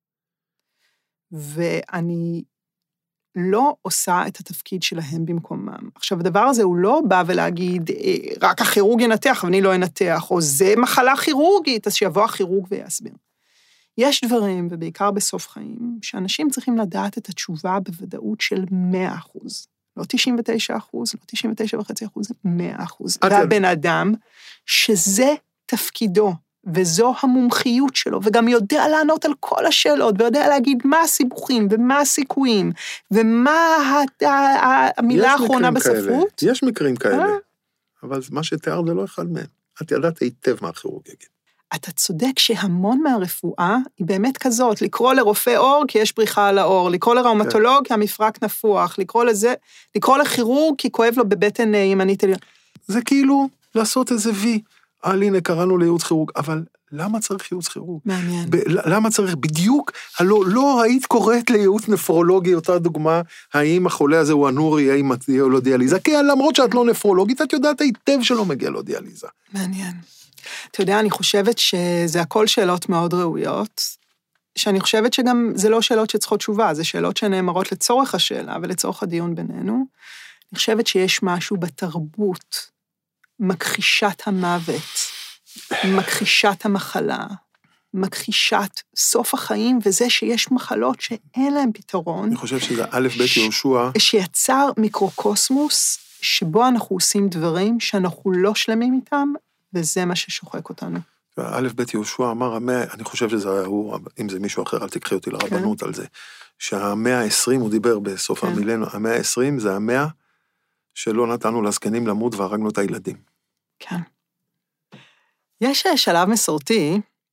ואני לא עושה את התפקיד שלהם במקומם. עכשיו, הדבר הזה הוא לא בא ולהגיד, רק הכירורג ינתח, ואני לא ינתח, או זה מחלה כירורגית, אז שיבוא הכירורג ויסביר. יש דברים, ובעיקר בסוף חיים, שאנשים צריכים לדעת את התשובה בוודאות של מאה אחוז. לא תשעים ותשע אחוז, לא תשעים ותשע וחצי אחוז, מאה אחוז. והבן אדם, שזה תפקידו, וזו המומחיות שלו, וגם יודע לענות על כל השאלות, ויודע להגיד מה הסיבוכים, ומה הסיכויים, ומה המילה האחרונה בספרות. יש מקרים כאלה, אבל מה שתיאר זה לא אחד מהם. את ידעת היטב מה הכירורג יגיד. אתה צודק שהמון מהרפואה היא באמת כזאת, לקרוא לרופא אור כי יש פריחה על האור, לקרוא לראומטולוג כי המפרק נפוח, לקרוא לזה, לקרוא לכירורג כי כואב לו בבטן ימנית עליון. זה כאילו לעשות איזה וי, על הנה קראנו לייעוץ כירורג, אבל למה צריך ייעוץ כירורג? מעניין. ב- למה צריך בדיוק, הלא, לא היית קוראת לייעוץ נפרולוגי, אותה דוגמה, האם החולה הזה הוא אנורי, האם מגיע לו דיאליזה, כי למרות שאת לא נפרולוגית, את יודעת היטב שלא מגיע לו דיאליזה. מעניין. אתה יודע, אני חושבת שזה הכל שאלות מאוד ראויות, שאני חושבת שגם זה לא שאלות שצריכות תשובה, זה שאלות שנאמרות לצורך השאלה ולצורך הדיון בינינו. אני חושבת שיש משהו בתרבות, מכחישת המוות, מכחישת המחלה, מכחישת סוף החיים, וזה שיש מחלות שאין להן פתרון. אני חושב שזה א' ב' יהושע. שיצר מיקרוקוסמוס, שבו אנחנו עושים דברים שאנחנו לא שלמים איתם, וזה מה ששוחק אותנו. א' ב' יהושע אמר, אני חושב שזה הוא, אם זה מישהו אחר, אל תקחי אותי לרבנות על זה, שהמאה ה-עשרים, הוא דיבר בסוף המילנו, המאה ה-עשרים זה המאה שלא נתנו לזקנים למות והרגנו את הילדים. כן. יש שלב מסורתי,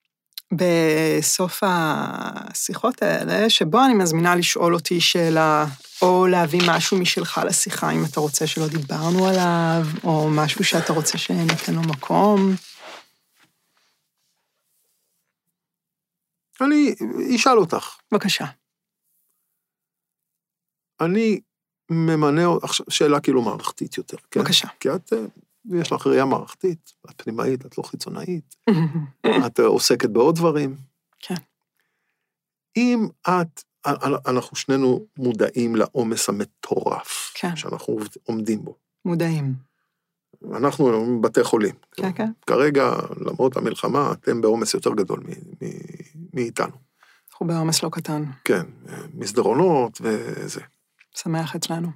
בסוף השיחות האלה, שבו אני מזמינה לשאול אותי שאלה, או להביא משהו משלך לשיחה, אם אתה רוצה שלא דיברנו עליו, או משהו שאתה רוצה שניתן לו מקום. אני אשאל אותך. בבקשה. אני ממנה, שאלה כאילו מערכתית יותר. כן? בבקשה. כי את, יש לך ראייה מערכתית, את פנימאית, את לא חיצונאית, את עוסקת בעוד דברים. כן. אם את, אנחנו שנינו מודעים לעומס המטורף, כן. שאנחנו עומדים בו. מודעים. אנחנו בתי חולים. כן, כן. כרגע, למרות המלחמה, אתם בעומס יותר גדול מאיתנו. אנחנו בעומס לא קטן. כן, מסדרונות וזה. שמח אצלנו.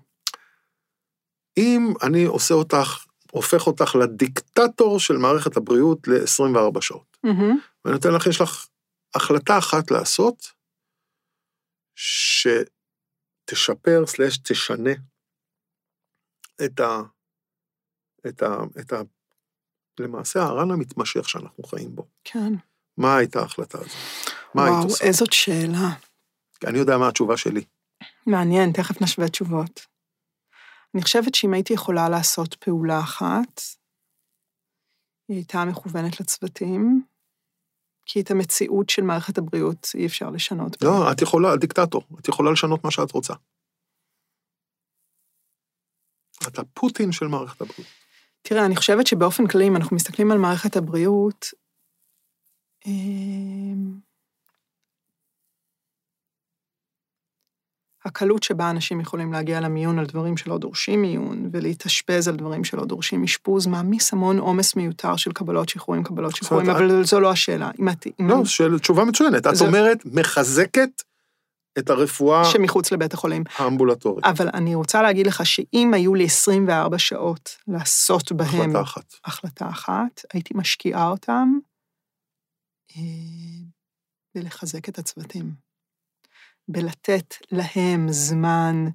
אם אני עושה אותך, הופך אותך לדיקטטור של מערכת הבריאות ל-עשרים וארבע שעות. Mm-hmm. ואני נותן לך, יש לך החלטה אחת לעשות, שתשפר, סלש, תשנה את ה... את ה... את ה... למעשה, הרן המתמשך שאנחנו חיים בו. כן. מה הייתה ההחלטה הזו? מה וואו, היית עושה? איזאת שאלה. אני יודע מה התשובה שלי. מעניין, תכף נשווה תשובות. אני חושבת שאם הייתי יכולה לעשות פעולה אחת, היא הייתה מכוונת לצוותים, כי את המציאות של מערכת הבריאות אי אפשר לשנות. לא, את יכולה, דיקטטור, את יכולה לשנות מה שאת רוצה. את הפוטין של מערכת הבריאות. תראה, אני חושבת שבאופן כללי, אם אנחנו מסתכלים על מערכת הבריאות, הקלות שבה אנשים יכולים להגיע למיון על דברים שלא דורשים מיון, ולהתאשפז על דברים שלא דורשים אשפוז, מעמיס המון עומס מיותר של קבלות שחרורים, קבלות שחרורים, אבל זו לא השאלה. לא, תשובה מצוינת. את אומרת, מחזקת את הרפואה... שמחוץ לבית החולים. האמבולטורית. אבל אני רוצה להגיד לך שאם היו לי עשרים וארבע שעות לעשות בהם... החלטה אחת. החלטה אחת, הייתי משקיעה אותם ולחזק את הצוותים. בלתת להם זמן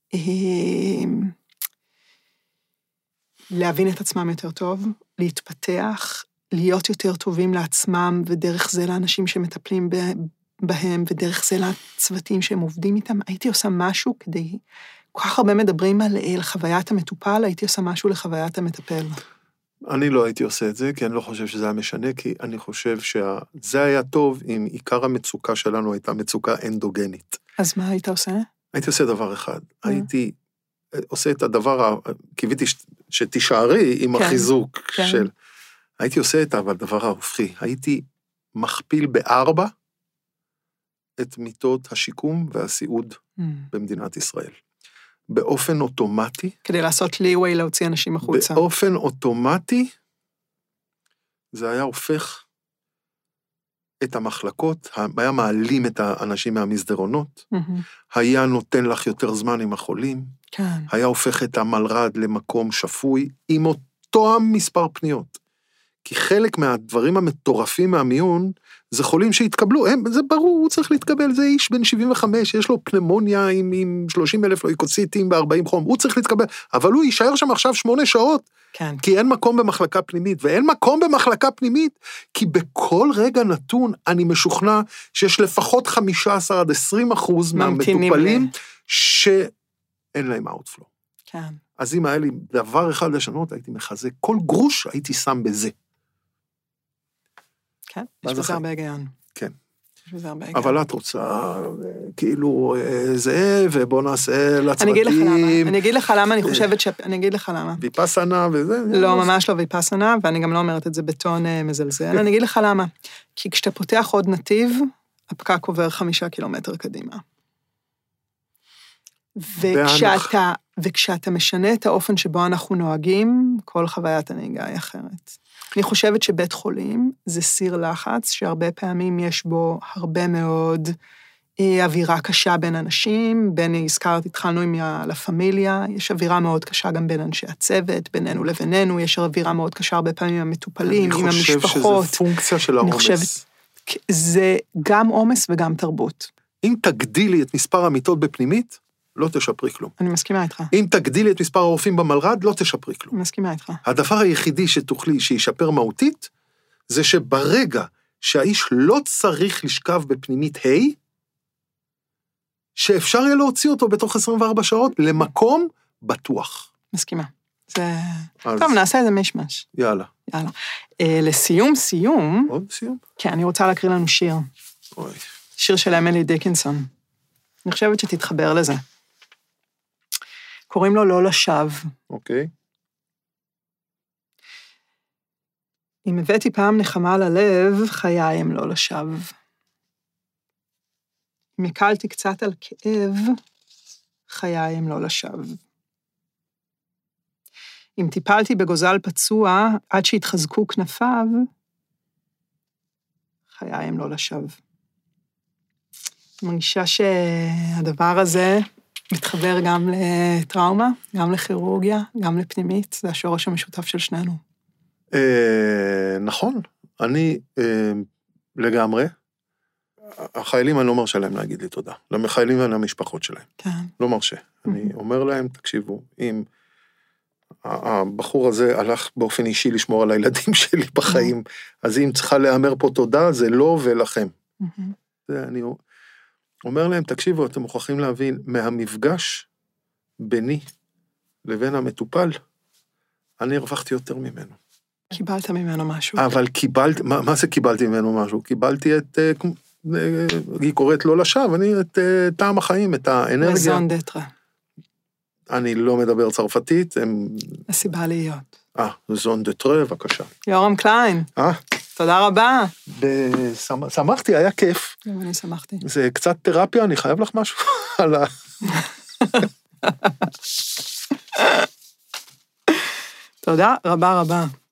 להבין את עצמם יותר טוב, להתפתח, להיות יותר טובים לעצמם, ודרך זה לאנשים שמטפלים בהם, ודרך זה לצוותים שהם עובדים איתם. הייתי עושה משהו כדי, כל כך הרבה מדברים על, על חוויית המטופל, הייתי עושה משהו לחוויית המטפל. אני לא הייתי עושה את זה, כי אני לא חושב שזה היה משנה, כי אני חושב שזה היה טוב אם עיקר המצוקה שלנו הייתה מצוקה אנדוגנית. אז מה היית עושה? הייתי עושה דבר אחד. הייתי עושה את הדבר, קיוויתי שתישארי עם החיזוק של... הייתי עושה את הדבר ההופכי. הייתי מכפיל בארבע את מיטות השיקום והסיעוד במדינת ישראל. באופן אוטומטי. כדי לעשות ליווי להוציא אנשים החוצה. באופן אוטומטי, זה היה הופך את המחלקות, היה מעלים את האנשים מהמסדרונות, mm-hmm. היה נותן לך יותר זמן עם החולים, כן. היה הופך את המלרד למקום שפוי, עם אותו מספר פניות. כי חלק מהדברים המטורפים מהמיון, זה חולים שהתקבלו, הם, זה ברור, הוא צריך להתקבל, זה איש בן שבעים וחמש, יש לו פנמוניה עם, עם שלושים אלף לויקוציטים ב-ארבעים חום, הוא צריך להתקבל, אבל הוא יישאר שם עכשיו שמונה שעות, כן. כי אין מקום במחלקה פנימית, ואין מקום במחלקה פנימית, כי בכל רגע נתון, אני משוכנע שיש לפחות חמישה עשר עד עשרים אחוז מהמטופלים, ל... שאין להם אאוטפלו. כן. אז אם היה לי דבר אחד לשנות, הייתי מחזק, כל גרוש הייתי שם בזה. כן, יש בזה הרבה היגיון. כן. יש בזה הרבה היגיון. אבל את רוצה, כאילו, זה, ובוא נעשה לצוותים. אני אגיד לך למה, אני אגיד לך למה, אני חושבת ש... אני אגיד לך למה. ויפסנה וזה. לא, ממש לא ויפסנה, ואני גם לא אומרת את זה בטון מזלזל. אני אגיד לך למה. כי כשאתה פותח עוד נתיב, הפקק עובר חמישה קילומטר קדימה. וכשאתה, וכשאתה משנה את האופן שבו אנחנו נוהגים, כל חוויית הנהיגה היא אחרת. אני חושבת שבית חולים זה סיר לחץ, שהרבה פעמים יש בו הרבה מאוד אה, אווירה קשה בין אנשים, בין, הזכרת, התחלנו עם לה פמיליה, יש אווירה מאוד קשה גם בין אנשי הצוות, בינינו לבינינו, יש אווירה מאוד קשה הרבה פעמים עם המטופלים, עם המשפחות. אני חושב שזה פונקציה של העומס. חושבת, זה גם עומס וגם תרבות. אם תגדילי את מספר המיטות בפנימית, לא תשפרי כלום. אני מסכימה איתך. אם תגדילי את מספר הרופאים במלרד, לא תשפרי כלום. אני מסכימה איתך. הדבר היחידי שתוכלי, שישפר מהותית, זה שברגע שהאיש לא צריך לשכב בפנימית ה', שאפשר יהיה להוציא אותו בתוך עשרים וארבע שעות למקום בטוח. מסכימה. זה... אז... טוב, נעשה איזה משמש. יאללה. יאללה. אה, לסיום, סיום... עוד סיום? כן, אני רוצה להקריא לנו שיר. אוי. שיר של אמילי דיקנסון. אני חושבת שתתחבר לזה. קוראים לו לא לשווא. אוקיי. אם הבאתי פעם נחמה ללב, חיי הם לא לשווא. אם הקלתי קצת על כאב, חיי הם לא לשווא. אם טיפלתי בגוזל פצוע עד שהתחזקו כנפיו, חיי הם לא לשווא. אני מרגישה שהדבר הזה מתחבר גם לטראומה, גם לכירורגיה, גם לפנימית, זה השורש המשותף של שנינו. נכון, אני לגמרי, החיילים אני לא מרשה להם להגיד לי תודה, לחיילים ולמשפחות שלהם, כן. לא מרשה, אני אומר להם, תקשיבו, אם הבחור הזה הלך באופן אישי לשמור על הילדים שלי בחיים, אז אם צריכה לאמר פה תודה, זה לא ולכם. אני אומר להם, תקשיבו, אתם מוכרחים להבין, מהמפגש ביני לבין המטופל, אני הרווחתי יותר ממנו. קיבלת ממנו משהו. אבל קיבלתי, מה, מה זה קיבלתי ממנו משהו? קיבלתי את, היא קוראת לא לשווא, אני את טעם החיים, את האנרגיה. רזון דטרה. אני לא מדבר צרפתית, הם... הסיבה להיות. אה, רזון דטרה, בבקשה. יורם קליין. אה? תודה רבה. שמחתי, היה כיף. גם אני שמחתי. זה קצת תרפיה, אני חייב לך משהו על ה... תודה רבה רבה.